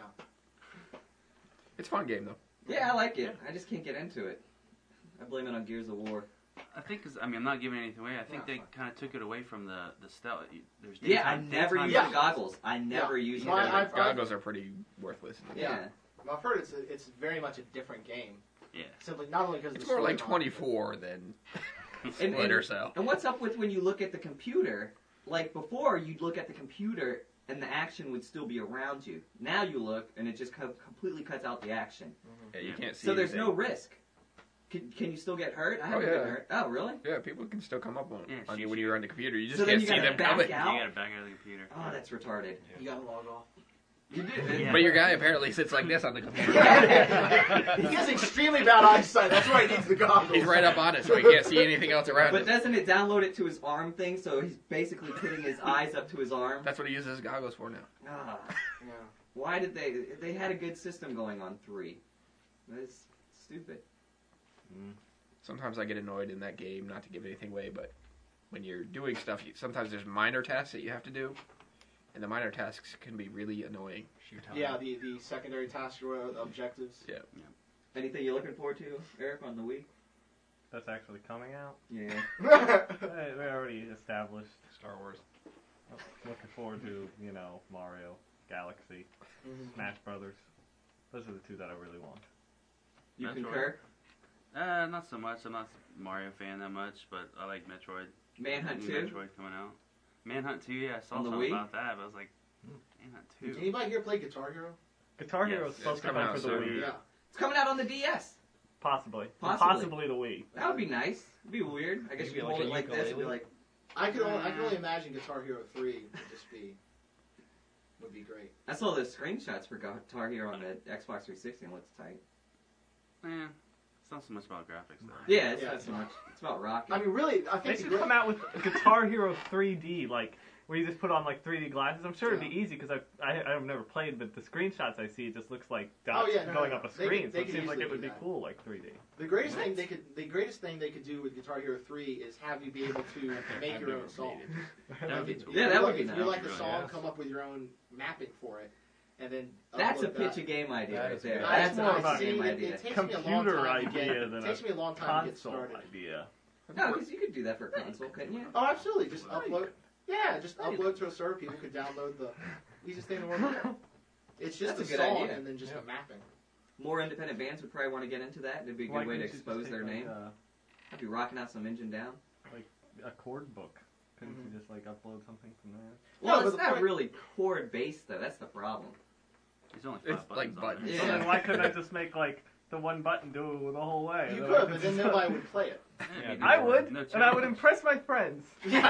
It's a fun game though. Yeah, I like it. I just can't get into it. I blame it on Gears of War. I think, cause, I mean, I'm not giving anything away. I think Yeah, they fine. kind of took it away from the the stealth. There's Yeah, I daytime- never daytime use Yeah. the goggles. I never Yeah. use Well, them. I- I've- Goggles are pretty worthless. yeah. Well, I've heard it's, a, it's very much a different game. Yeah. Simply, not only because It's of the more like storyline, twenty-four than And- Splinter and- Cell. And what's up with when you look at the computer? Like before, you'd look at the computer and the action would still be around you. Now you look and it just co- completely cuts out the action. Yeah, you can't see. So there's anything. no risk. Can, can you still get hurt? I Oh, haven't yeah. been hurt. Oh, really? Yeah, people can still come up on, Yeah, on shoot you when you. you're on the computer. You just So then can't you see gotta them back coming. out? You gotta back out of the computer. Oh, that's retarded. You gotta log off. You do. Yeah. But your guy apparently sits like this on the computer. He has extremely bad eyesight. That's why he needs the goggles. He's right up on it, so he can't see anything else around But him. doesn't it download it to his arm thing? So he's basically putting his eyes up to his arm. That's what he uses his goggles for now. Ah, Yeah. why did they? They had a good system going on three. That's stupid. Sometimes I get annoyed in that game, not to give anything away, but when you're doing stuff, you, sometimes there's minor tasks that you have to do, and the minor tasks can be really annoying. Yeah, the, the secondary tasks or objectives. Yeah. Anything you're looking forward to, Eric, on the Wii? That's actually coming out. Yeah. Hey, we already established. Star Wars. Looking forward to, you know, Mario, Galaxy, Mhm. Smash Brothers. Those are the two that I really want. You Metroid. concur? Uh, not so much. I'm not a Mario fan that much, but I like Metroid. Manhunt New two? Metroid coming out. Manhunt two, yeah, I saw On the something Wii? about that, but I was like, Manhunt two. Did anybody here play Guitar Hero? Guitar Yes, Hero is it's supposed to coming come out for the soon. Wii. Yeah. It's coming out on the D S. Possibly. Possibly. Possibly the Wii. That would be nice. It'd be weird. I guess Maybe you like hold a it like this and be ukulele? like, I could only, I can only imagine Guitar Hero three would just be would be great. I saw the screenshots for Guitar Hero on the Xbox three sixty and it looks tight. Eh, it's not so much about graphics, though. Yeah, it's Yeah, not it's so not. much. It's about rocking. I mean, really, I They think the should great- come out with Guitar Hero three D, like where you just put on like three D glasses. I'm sure it'd be Yeah. easy because I've I, I've never played, but the screenshots I see it just looks like dots Oh, yeah, no, going no, up a no. They screen. could- so they it could seems like easily it would do be that. cool like three D. The greatest thing they could, the greatest thing they could do with Guitar Hero three is have you be able to make I've your never own song. That would be If cool. Yeah, you that would like- be If nice. you like the Really, song, yes. come up with your own mapping for it, and then That's a upload pitch that. a game idea That right is there. good. That's That's a more pitch about a game it, idea. it takes me a long Computer time to get. idea It than takes a me a long time to get console started. idea. No, because you could do that for a console, couldn't you? Oh, absolutely. Just upload. Yeah, just Right. upload to a server. People could download the easiest thing in the world. It's just That's a a good song idea. and then just Yeah. a mapping. More independent bands would probably want to get into that. It'd be a good Why way to couldn't you just expose take, their like, name. uh, I'd be rocking out some Engine Down. a chord book. Couldn't Mhm. you just like upload something from there? Well, No, but it's the not point- really chord based though. That's the problem. There's only It's five like buttons. on buttons. there. So Yeah. then why couldn't I just make like the one button do the whole way? You And then I could, but then just- nobody would play it. Yeah, I would, no and I would chance. impress my friends.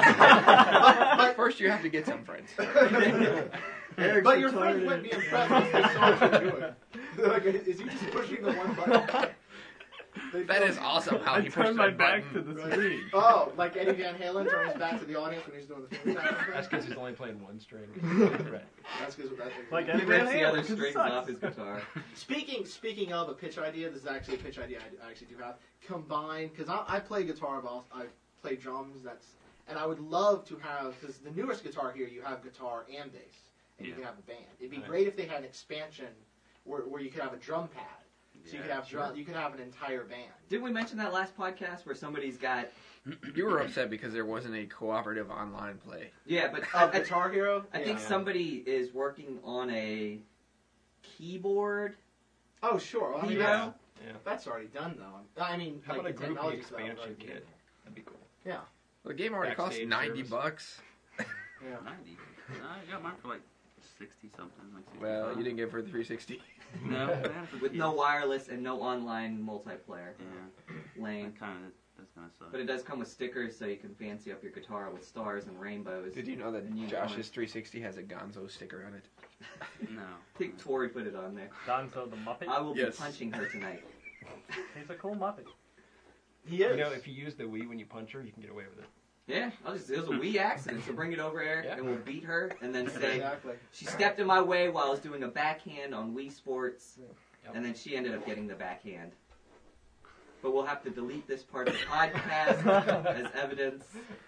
but, First, you have to get some friends. Eric's but your retarded. friends wouldn't be impressed with the songs you're doing. They're like, is he just pushing the one button? They That don't- is awesome how I he pushed turned my that back button. to the Right. screen. Oh, like Eddie Van Halen turns back to the audience when he's doing the finger tap thing? That's because he's only playing one string. right. That's because that's Like He Eddie rips Van the other Halen, 'cause it strings sucks. off his guitar. Speaking speaking of a pitch idea, this is actually a pitch idea I, I actually do have. Combine, because I, I play guitar, but also, I play drums. That's and I would love to have because the newest Guitar Hero you have guitar and bass, and Yeah. you can have a band. It'd be Right. great if they had an expansion where, where you could have a drum pad, so you Yeah, could have sure. drum, you could have an entire band. Didn't we mention that last podcast where somebody's got? You were upset because there wasn't a cooperative online play. Yeah, but Of I, I, Guitar Hero, I Yeah. think somebody is working on a keyboard. Oh sure, well, I mean, Hero? that's, Yeah. that's already done though. I mean, How like, about a the groupie technology for that would expansion already be kit? That'd be cool. there. Yeah, Well, the game already costs Backstage ninety service. bucks. yeah. ninety. I got mine for like sixty something. Like Well, sixty-five. you didn't get it for the three sixty. No, I had it for With kids. no wireless and no online multiplayer. Yeah, Lame. that kind of that's kind of sucks. But it does come with stickers so you can fancy up your guitar with stars and rainbows. Did you know that And Josh's three sixty has a Gonzo sticker on it? No. I think Tori put it on there. Gonzo the Muppet. I will Yes. be punching her tonight. He's a cool Muppet. He is. You know, if you use the Wii when you punch her, you can get away with it. Yeah, I'll just, it was a wee accident, so bring it over, Eric, Yeah. and we'll beat her, and then say, exactly. she stepped in my way while I was doing a backhand on Wii Sports, Yep. and then she ended up getting the backhand. But we'll have to delete this part of the podcast as evidence.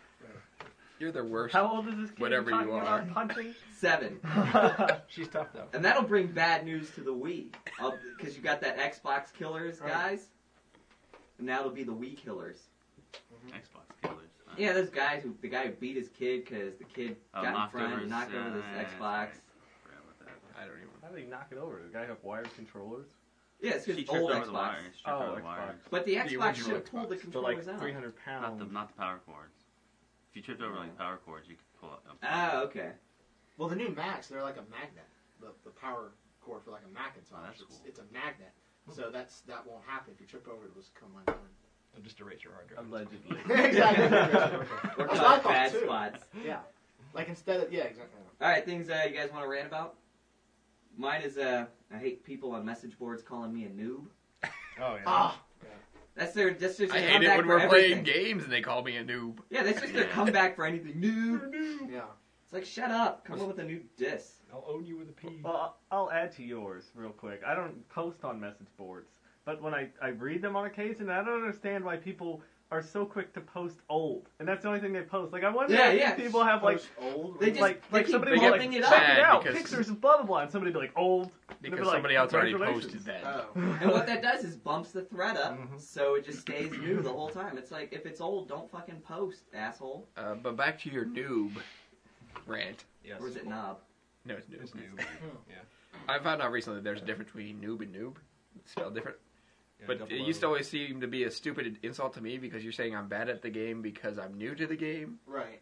You're the worst. How old is this kid? Whatever talking you are. about punching? Seven. She's tough though. And that'll bring bad news to the Wii, because you got that Xbox Killers Right. guys, and now it'll be the Wii Killers. Xbox killers. Uh, Yeah, those guys who the guy who beat his kid because the kid Oh, got in knocked front over and his- knocked yeah, over this yeah, that's Xbox. right. Forgot about that. I don't even. How did he knock it over? The guy have wired controllers? Yeah, it's She because tripped old over the Xbox. wires. She tripped Oh, over the Xbox. wires. But the The Xbox original should have pulled the Xbox. So controllers like out. three hundred Not pounds. the not the power cords. If you tripped over like power cords, you could pull up. Ah, okay. Well, the new Macs, they're like a magnet. The, the power cord for like a Macintosh. Oh, that's it's, cool. it's a magnet. So that's that won't happen. If you trip over it, it'll just come undone. They'll just erase your hard drive. Allegedly. exactly. Or That's what I cut thought, bad too. spots. Yeah. Like instead of, yeah, exactly. All right, things uh, you guys want to rant about? Mine is uh, I hate people on message boards calling me a noob. Oh yeah. Ah! That's their that's just I their hate it comeback when for we're everything. playing games and they call me a noob. Yeah, that's just their Yeah. comeback for anything. Noob. Yeah. It's like shut up. Come up with a new diss. I'll own you with a P. Well, I'll add to yours real quick. I don't post on message boards, but when I, I read them on occasion, I don't understand why people are so quick to post old, and that's the only thing they post. Like I wonder Yeah, if yeah. people have like Post old. They just- like they like keep somebody will like bumping it check up. it out Because- pictures of blah blah blah, and somebody be like old and they'll Because be like, somebody else already "Congratulations." posted that. Oh. And what that does is bumps the thread up, Mhm. so it just stays new the whole time. It's like if it's old, don't fucking post, asshole. Uh, but back to your noob rant. Yes. Or is it knob? No, it's noob. It's new. Yeah. I found out recently that there's a difference between noob and noob. It's spelled different. Yeah, But double it O. used to always seem to be a stupid insult to me because you're saying I'm bad at the game because I'm new to the game. Right.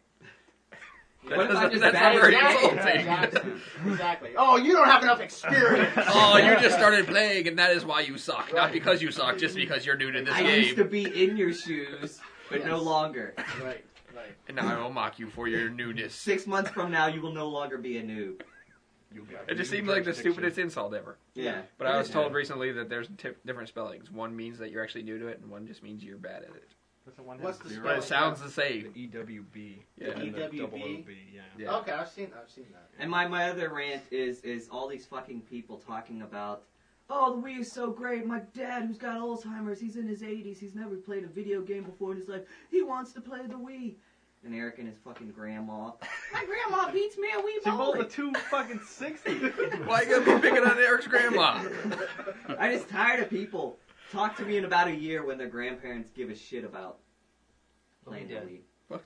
That What if I'm doesn't- just that's bad not very at the game? insulting. Exactly. exactly. Oh, you don't have enough experience. Oh, you just started playing and that is why you suck. Not because you suck, just because you're new to this I game. used to be in your shoes, but no Yes. longer. Right. Right. And now I will mock you for your newness. Six months from now, you will no longer be a noob. You'll be It just new seems like the jurisdiction. stupidest insult ever. Yeah. But I was told recently that there's t- different spellings. One means that you're actually new to it, and one just means you're bad at it. Doesn't one What's have the zero? But it sounds the The same. E W B. Yeah. And the E W B? double O B. Yeah. Yeah. Okay, I've seen. I've seen that. And my, my other rant is is all these fucking people talking about, oh, the Wii is so great. My dad, who's got Alzheimer's, he's in his eighties. He's never played a video game before in his life. He wants to play the Wii. And Eric and his fucking grandma. My grandma beats me at Wii She rolled a bowling. two fucking sixty. Why you gotta be picking on Eric's grandma? I'm just tired of people. Talk to me in about a year when their grandparents give a shit about playing the dead. Wii. What?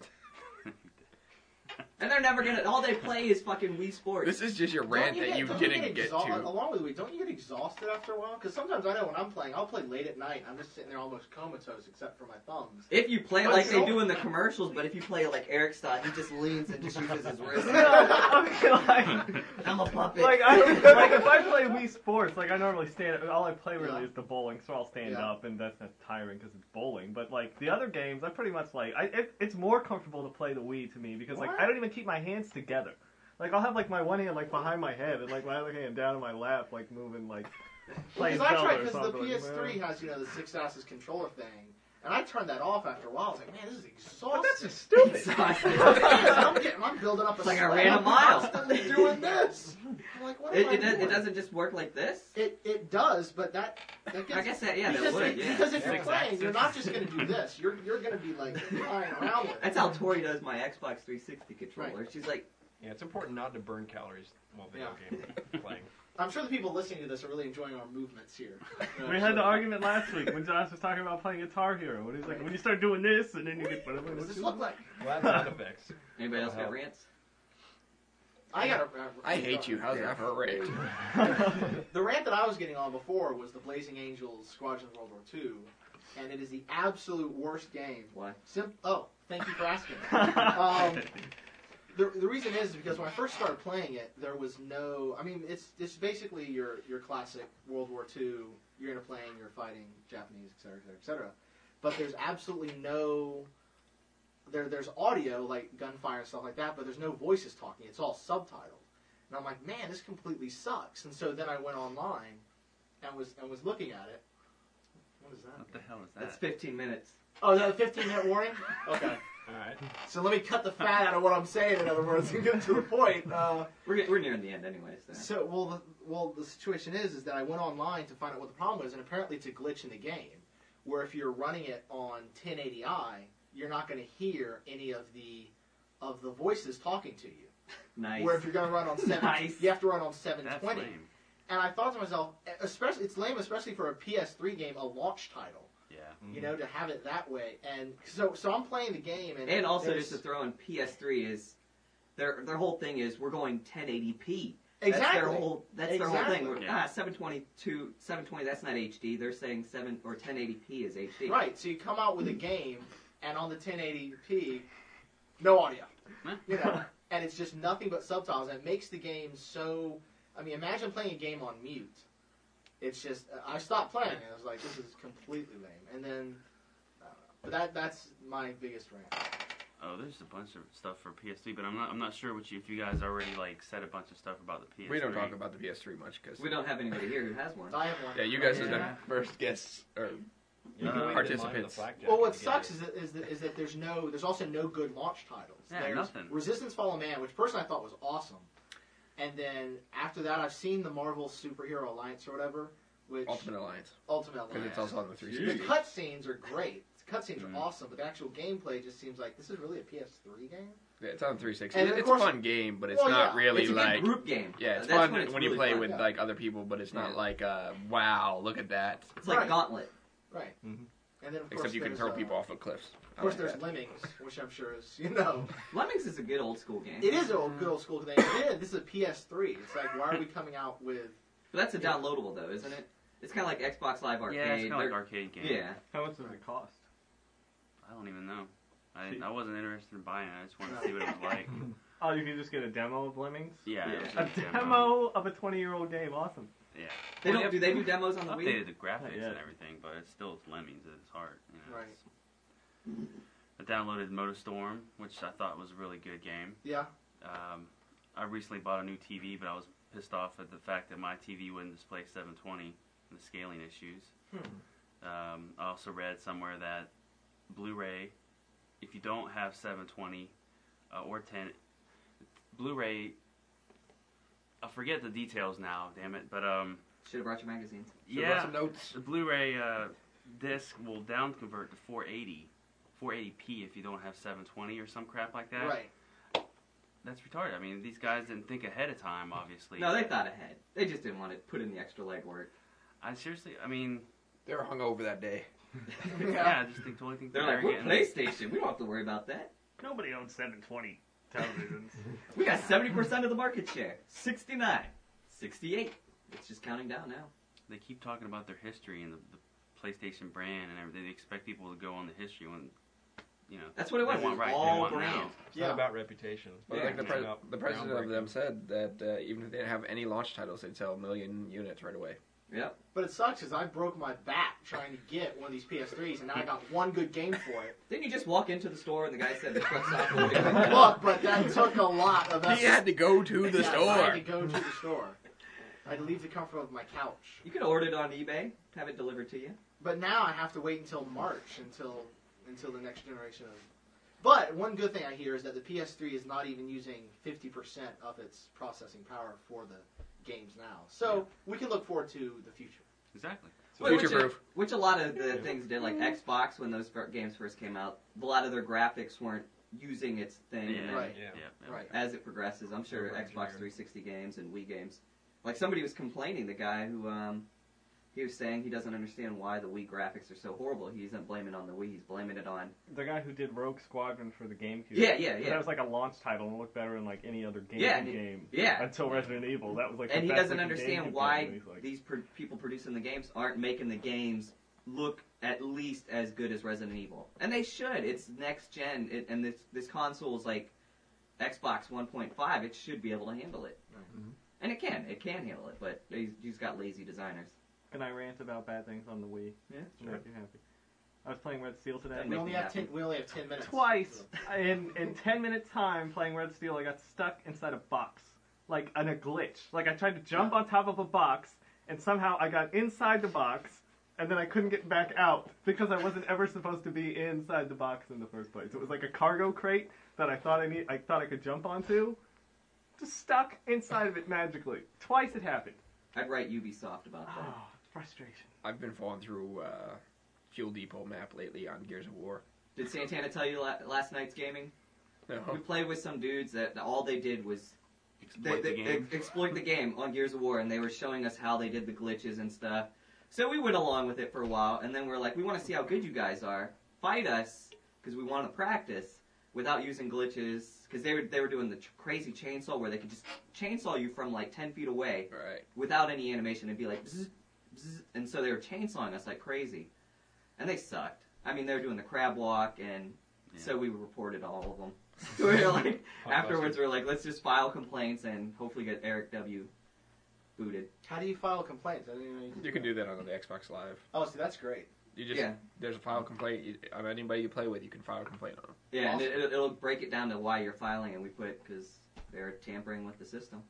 And they're never gonna. All they play is fucking Wii Sports. This is just your Don't rant you that get- you don't didn't get, get exha- to. Along with the Wii, don't you get exhausted after a while? Because sometimes I know when I'm playing, I'll play late at night. I'm just sitting there almost comatose, except for my thumbs. If you play it But like they so- do in the commercials, but if you play it like Eric style, he just leans and just uses his wrist. No, I mean, like, I'm a puppet. like, I don't, like if I play Wii Sports, like I normally stand. All I play really Yeah. is the bowling, so I'll stand Yeah. up, and that's not tiring because it's bowling. But like the other games, I pretty much like. I it, it's more comfortable to play the Wii to me because like What? I don't even keep my hands together. Like I'll have like my one hand like behind my head and like my other hand down in my lap, like moving like playing Because I Zelda tried or because the something. P S three Well, has you know the six axis controller thing, And I turned that off after a while. I was like, man, this is exhausting. But that's just stupid. Exhausting. It is. I'm getting, I'm building up a It's like I sweat. ran a I'm mile. constantly doing this. I'm like, what am It, I it, does, doing? it doesn't just work like this? It it does, but that, that gets, I guess that, yeah, that because, would, yeah. because if you're Six playing, axis. you're not just going to do this. You're you're going to be like flying around with it. That's how Tori does my Xbox three sixty controller. Right. She's like, Yeah, it's important not to burn calories while video Yeah. game playing. I'm sure the people listening to this are really enjoying our movements here. We had the argument last week when Josh was talking about playing Guitar Hero. When he's like, when you start doing this, and then you get whatever. What does what's this your- look like? Well, that's sound effects. anybody else got Help. rants? I got a. I hate you. How's that for a rant? The rant that I was getting on before was the Blazing Angels Squadrons World War Two, and it is the absolute worst game. Why? Sim- oh, thank you for asking. um, the, the reason is because when I first started playing it, there was no. I mean, it's it's basically your your classic World War Two. You're in a plane, you're fighting Japanese, et cetera, et cetera, et cetera. But there's absolutely no. There, there's audio like gunfire and stuff like that, but there's no voices talking. It's all subtitled, and I'm like, man, this completely sucks. And so then I went online, and was and was looking at it. What is that? What the hell is that? That's fifteen minutes. Oh, is that a fifteen minute warning? Okay. All right. So let me cut the fat out of what I'm saying, in other words, and get to the point. Uh, We're, get- we're nearing the end anyway, so. so, well, the, well, the situation is, is that I went online to find out what the problem was, and apparently it's a glitch in the game, where if you're running it on ten eighty i, you're not going to hear any of the of the voices talking to you. Nice. Where if you're going to run on seven, Nice. you have to run on seven That's twenty. lame. And I thought to myself, especially it's lame, especially for a P S three game, a launch title. Yeah. You know, to have it that way, and so so I'm playing the game, and And also, there's- just to throw in, P S three is their their whole thing is we're going ten eighty p. exactly. That's their whole. That's their whole Exactly. thing. We're, Yeah. Ah, seven twenty-two, seven twenty. That's not H D. They're saying seven or ten eighty p is H D. Right, so you come out with a game, and on the ten eighty p, no audio. Huh? You know, and it's just nothing but subtitles, and it makes the game so. I mean, imagine playing a game on mute. It's just I stopped playing, and I was like, this is completely lame. And then, I don't know. But that that's my biggest rant. Oh, there's a bunch of stuff for P S three, but I'm not I'm not sure what you if you guys already like said a bunch of stuff about the P S three. We don't talk about the P S three much because We don't have anybody here who has one. I have one. yeah, you guys Yeah. are the first guests or You Uh, can wait in line with participants. the blackjack Well, what to get sucks it. is that, is that is that there's no there's also no good launch titles. Yeah, there's nothing. Resistance Fall of Man, which personally I thought was awesome, and then after that I've seen the Marvel Superhero Alliance or whatever, which Ultimate Alliance Ultimate because Alliance. it's also on the three The sixty. cutscenes are great. The cutscenes Mm. are awesome, but the actual gameplay just seems like this is really a P S three game. Yeah, it's on three sixty. And of It's course- a fun game, but it's Well, not yeah, really It's a like good group game. yeah, it's That's fun when when, it's you really play fun. with Yeah. like other people, but it's not Yeah. like uh, wow, look at that. It's like Right. Gauntlet. Right. Mhm. And then of course Except you can there's, throw uh, people off of cliffs. Of I course, like there's that. Lemmings, which I'm sure is you know. Lemmings is a good old school game. It is an old, good old school thing. It is. This is a P S three. It's like why are we coming out with? But that's a downloadable though, isn't it? It's kind of like Xbox Live Arcade. Yeah, it's kind of like They're- arcade game. Yeah. How much does it cost? I don't even know. I See- I wasn't interested in buying it. I just wanted to see what it was like. Oh, you can just get a demo of Lemmings? Yeah. Yeah. it was A a demo of a twenty-year-old game. Awesome. Yeah. They Well, don't. Do they do demos on the Wii? Updated the graphics yet. and everything, but it's still it's Lemmings at its heart. You know, Right. it's- I downloaded MotoStorm, which I thought was a really good game. Yeah. Um, I recently bought a new T V, but I was pissed off at the fact that my T V wouldn't display seven twenty and the scaling issues. Hmm. Um, I also read somewhere that Blu-ray, if you don't have seven twenty uh, or ten, Blu-ray, I forget the details now, damn it, but um, Should have brought your magazines. So brought yeah, some notes. the Blu-ray uh, disc will down convert to four eighty, four eighty p if you don't have seven twenty or some crap like that. Right. That's retarded. I mean, these guys didn't think ahead of time, obviously. No, they thought ahead. They just didn't want to put in the extra legwork. I seriously, I mean, They were hungover that day. yeah, I just think totally think They're they're like, we're getting- PlayStation. We don't have to worry about that. Nobody owns seven twenty televisions. We got seventy percent of the market share. sixty-nine. sixty-eight. It's just counting down now. They keep talking about their history and the, the PlayStation brand and everything. They expect people to go on the history when, you know. That's what it was. They It want was right. all they want brand. now. It's Yeah. not about reputation. But Yeah. like the, pres- Not the president of them groundbreaking. said that uh, even if they didn't have any launch titles, they'd sell a million units right away. Yep. But it sucks because I broke my back trying to get one of these P S threes, and now I got one good game for it. Didn't you just walk into the store and the guy said the truck's not moving? Look, but that took a lot of effort. He had to go to the Yes, I had store. to go to the store. I had to leave the comfort of my couch. You could order it on eBay, have it delivered to you. but now I have to wait until March until until the next generation of. But one good thing I hear is that the P S three is not even using fifty percent of its processing power for the games now. So Yeah. we can look forward to the future. Exactly. Which, Future-proof. which a lot of the things did, like Xbox when those fir- games first came out, a lot of their graphics weren't using its thing. Yeah. And then Right. Yeah. yeah. Right. as it progresses, I'm sure Over Xbox engineering. three sixty games and Wii games. Like somebody was complaining, the guy who um, he was saying he doesn't understand why the Wii graphics are so horrible. He isn't blaming it on the Wii. He's blaming it on. The guy who did Rogue Squadron for the GameCube. Yeah, yeah, yeah. That was like a launch title and looked better than like any other game Yeah, and he- game. Yeah. Until Resident Evil, that was like. And the he best doesn't looking understand GameCube why game, and he's like, these pro- people producing the games aren't making the games look at least as good as Resident Evil. And they should. It's next gen, it, and this this console is like Xbox one point five. It should be able to handle it. Mhm. And it can. It can handle it, but he's, he's got lazy designers. Can I rant about bad things on the Wii? Yeah, To make you happy. I was playing Red Steel today. That We makes only me have happy. ten. We only have ten minutes. Twice in in ten minutes time playing Red Steel, I got stuck inside a box, like in a glitch. Like I tried to jump on top of a box, and somehow I got inside the box, and then I couldn't get back out because I wasn't ever supposed to be inside the box in the first place. It was like a cargo crate that I thought I need. I thought I could jump onto, just stuck inside of it magically. Twice it happened. I'd write Ubisoft about that. Oh, frustration. I've been falling through uh, Fuel Depot map lately on Gears of War. Did Santana tell you la- last night's gaming? We No. played with some dudes that all they did was Exploit they, the they- game. ex- exploit the game on Gears of War, and they were showing us how they did the glitches and stuff. So we went along with it for a while, and then we're like, we want to see how good you guys are. Fight us, because we want to practice without using glitches. Because they were they were doing the tr- crazy chainsaw where they could just chainsaw you from like ten feet away Right. without any animation. It'd be like, bzz, bzz, and so they were chainsawing us like crazy, and they sucked. I mean, they were doing the crab walk, and Yeah. so we reported all of them. we were like, afterwards, we are like, let's just file complaints and hopefully get Eric W. booted. How do you file complaints? I didn't even know you could You can do that on the Xbox Live. Oh, see, that's great. You just Yeah. there's a file complaint. You, on anybody you play with, you can file a complaint on them. Yeah, and it, it'll, it'll break it down to why you're filing, and we put because they're tampering with the system.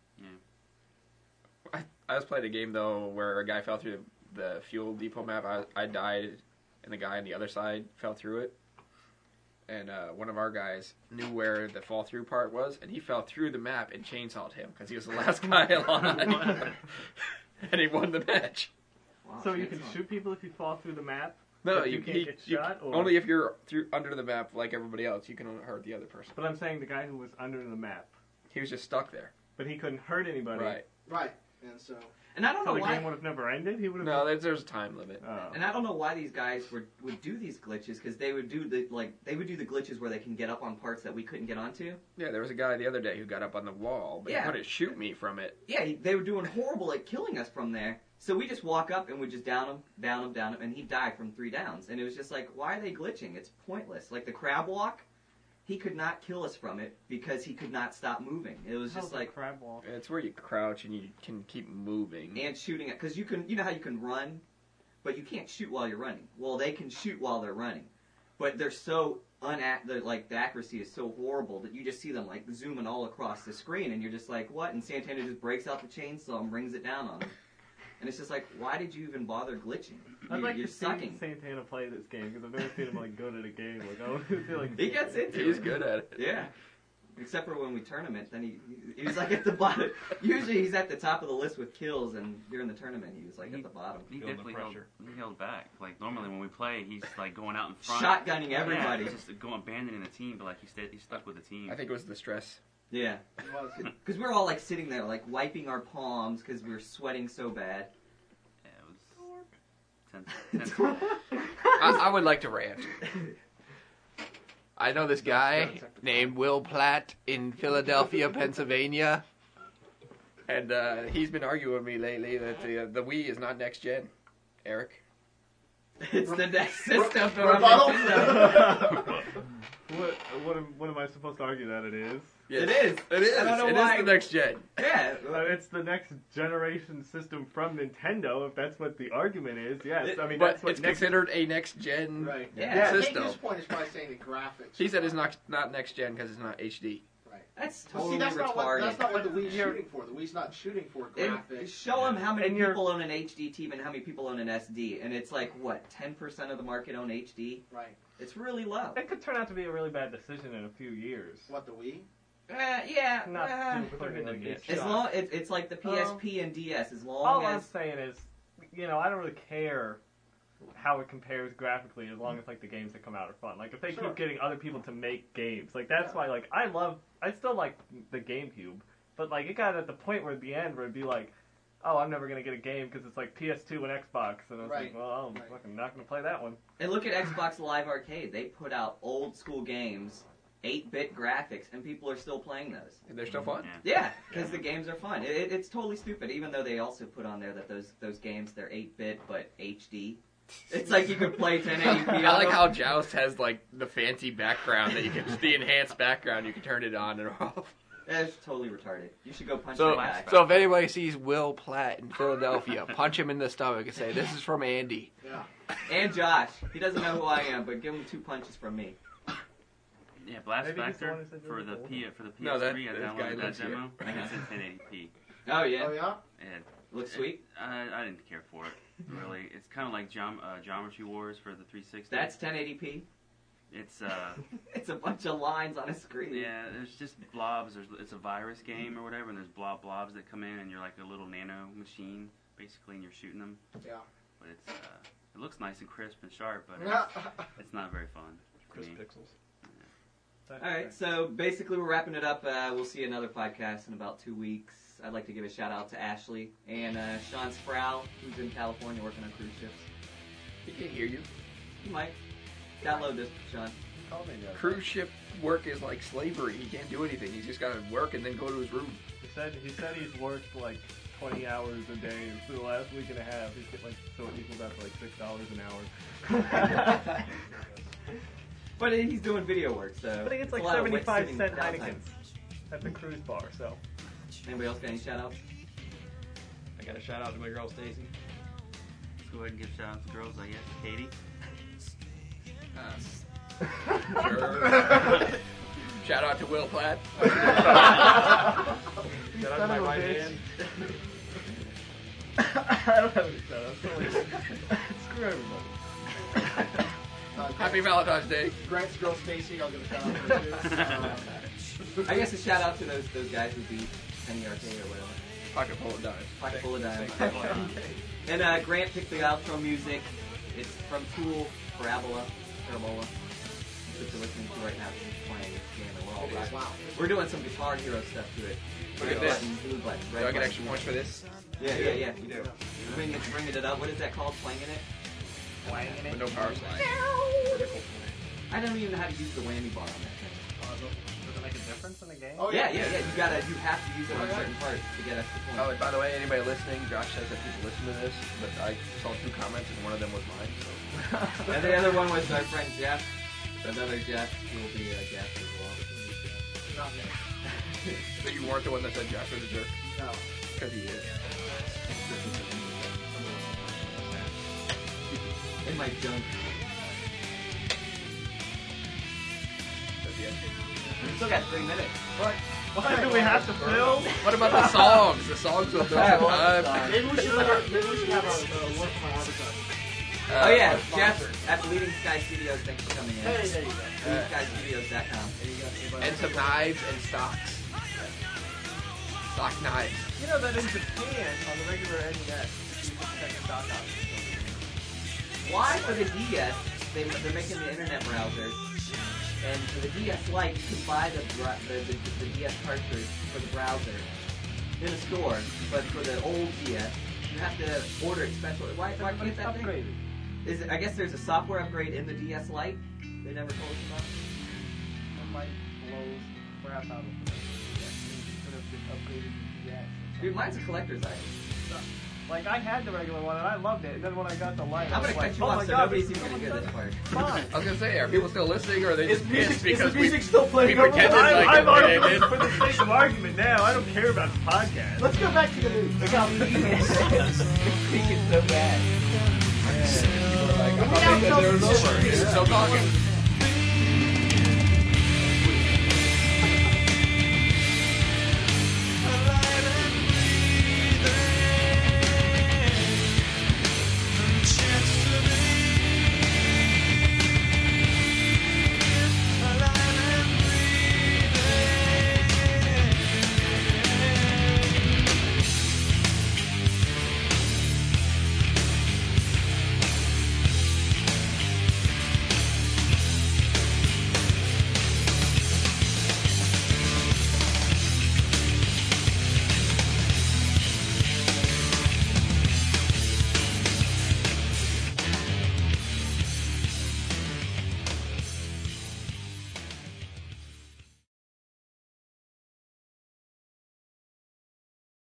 I, I was playing a game though where a guy fell through the, the Fuel Depot map. I, I died, and the guy on the other side fell through it. And uh, one of our guys knew where the fall through part was, and he fell through the map and chainsawed him because he was the last guy alive, and he won the match. Wow, So you can chainsaw. shoot people if you fall through the map? No, But you, you can't he- get you- shot, or- only if you're through under the map like everybody else. You can only hurt the other person. But I'm saying the guy who was under the map. He was just stuck there. But he couldn't hurt anybody. Right. Right. And so. And I don't So know the why. game would have never ended? He would have. No, there's, there's a time limit. Oh. And I don't know why these guys would would do these glitches because they would do the like they would do the glitches where they can get up on parts that we couldn't get onto. Yeah, there was a guy the other day who got up on the wall, but Yeah. he couldn't shoot me from it. Yeah, he- they were doing horrible at killing us from there. So we just walk up and we just down him, down him, down him, and he died from three downs. And it was just like, why are they glitching? It's pointless. Like the crab walk, he could not kill us from it because he could not stop moving. It was How's just a like crab walk. It's where you crouch and you can keep moving. and shooting it because you can, you know how you can run, but you can't shoot while you're running. Well, they can shoot while they're running, but they're so unac- they're like the accuracy is so horrible that you just see them like zooming all across the screen, and you're just like, what? And Santana just breaks out the chainsaw and brings it down on them. And it's just like, why did you even bother glitching? I'd You, like you're to see sucking. Santana play this game because I've never seen him like good at a game. Like I want to feel like He gets into He's it. good at it. Yeah. Except for when we tournament, then he he was like at the bottom. Usually he's at the top of the list with kills, and during the tournament he was like at the bottom. He Feeling the definitely held, pressure. he held back. Like normally when we play, he's like going out in front, Shotgunning everybody. Yeah, he's just going abandoning the team, but like he stayed, he stuck with the team. I think it was the stress. Yeah. Because we were all like sitting there, like wiping our palms because we were sweating so bad. Yeah, it was tense. tense. I, I would like to rant. I know this guy named Will Platt in Philadelphia, Pennsylvania, and uh, he's been arguing with me lately that the, uh, the Wii is not next gen. Eric? It's the next system for Rebuttal? Nintendo. what what am, what am I supposed to argue that it is? It is. It is. I don't know It why. is the next gen. Yeah. Uh, it's the next generation system from Nintendo. If that's what the argument is, yes. It- I mean But that's what it's next. considered a next gen Right. Yeah. Yeah, I think system. his point is probably saying the graphics. He said it's not not next gen because it's not H D. Right. That's Well, totally see, that's not what retarded. that's not what the Wii's shooting for. The Wii's not shooting for And graphics. show them how many And you're- people own an H D T V and how many people own an S D, and it's like what ten percent of the market own H D. Right. It's really low. It could turn out to be a really bad decision in a few years. What, the Wii? Uh, yeah, Not uh, doing putting like get as shot. long it, it's like the P S P Um, and D S. As long All I'm as saying is, you know, I don't really care how it compares graphically as long as like the games that come out are fun. Like if they Sure. keep getting other people to make games, like that's why like I love, I still like the GameCube, but like it got at the point where at the end where it'd be like, oh, I'm never gonna get a game because it's like P S two and Xbox, and I was Right. like, well, I'm Right. fucking not gonna play that one. and look at Xbox Live Arcade. They put out old school games, eight bit graphics, and people are still playing those. And they're still fun. Yeah. Yeah, because the games are fun. It, it, it's totally stupid, even though they also put on there that those those games they're eight bit but H D. It's like you could play ten eighty p. I like how Joust has like the fancy background that you can, the enhanced background. You can turn it on and off. It's totally retarded. You should go punch So, that guy. so if anybody sees Will Platt in Philadelphia, punch him in the stomach and say, "This is from Andy." Yeah. And Josh, he doesn't know who I am, but give him two punches from me. Yeah, Blast Maybe he's the Factor one who said for you the were P for the P S three. No, that- I this guy downloaded that lives here. demo. And it's in ten eighty p. Oh yeah, Oh, yeah? And looks sweet. I, I didn't care for it really. It's kind of like Geom- uh, Geometry Wars for the three sixty. That's ten eighty p. It's uh It's a bunch of lines on a screen. yeah. There's just blobs. There's it's a virus game or whatever, and there's blob blobs that come in, and you're like a little nano machine basically, and you're shooting them. Yeah. But it's uh, it looks nice and crisp and sharp, but Yeah. it's, it's not very fun. to Crisp me. pixels. All right, so basically we're wrapping it up. Uh, we'll see another podcast in about two weeks. I'd like to give a shout out to Ashley and uh, Sean Sproul, who's in California working on cruise ships. He can't hear you. You might download this, Sean. Cruise ship work is like slavery. He can't do anything. He's just got to work and then go to his room. He said he said he's worked like twenty hours a day for the last week and a half. He's get like so it equals out to like six dollars an hour. But he's doing video work, so. But he gets it's a like lot of seventy-five sitting cent downtime. Heinekens at the cruise bar. So Anybody else got any shout outs? I got a shout out to my girl Stacy. Let's go ahead and give shout out to girls, I guess. Katie. Sure. Shout out to Will Platt. Shout out to my of a right bitch. hand. I don't have any shout outs. So screw everybody. Uh, Happy Valentine's Day. Grant's girl Stacy, I'll give a shout out to her too. Uh, I guess a shout out to those those guys who beat Penny Arcade or whatever. Pocket full of dimes. Pocket full of dimes. Thanks. And uh, Grant picked the outro music. It's from Tool, Parabola, Parabola. That you're listening to right now. He's playing this game, and we're all rocking. Wow. We're doing some Guitar Hero stuff to it. Look at Red this. button, blue button, red Do I get button. extra points for this? Yeah, yeah, yeah. You do. Bringing it, bringing it up. What is that called? Playing it? With no power slide. I don't even know how to use the whammy bar on that thing. Does it make a difference in the game? Oh, Yeah, yeah, yeah. You gotta, you have to use it on certain parts to get extra points. Oh, and by the way, anybody listening, Josh says that people listen to this, but I saw two comments and one of them was mine. So. And the other one was our friend Jeff. Another Jeff will be a guest as well. Not me. So you weren't the one that said Josh was a jerk? No. Because he is. In my junk. That's the end. We still got three minutes. But, What do we have to fill? What about the songs? The songs will fill Alright, some well, time. maybe we should have our, maybe we should have our uh, work from our advertising. Uh, Oh yeah, sponsor. Jeff at Bleeding Sky Studios. Thanks for coming in. Hey, there you go. bleeding sky studios dot com. And some knives and stocks. Stock knives. You know that in Japan, on the regular N E S, you can check the stock out. Why for the D S? They, they're making the internet browser, and for the D S Lite, you can buy the, br- the, the, the D S cartridge for the browser in a store. But for the old D S, you have to order it special. Why, why can't that thing? Upgraded. Is it, I guess there's a software upgrade in the D S Lite. They never told us about. It might blows crap out of it. Could have been upgraded to D S. Dude, mine's a collector's item. Like, I had the regular one and I loved it. And then when I got the light, I I'm was gonna like, cut you oh off my so god, nobody's this even is gonna hear this part. fine. I was gonna say, are people still listening, or are they Is just music, pissed is because the we, music still playing? we over pretended there? like I'm, I'm it on ended? for the sake of argument now. I don't care about the podcast. Let's go back to the news. Speaking so bad. Like, I thought they said they was over. They're still talking.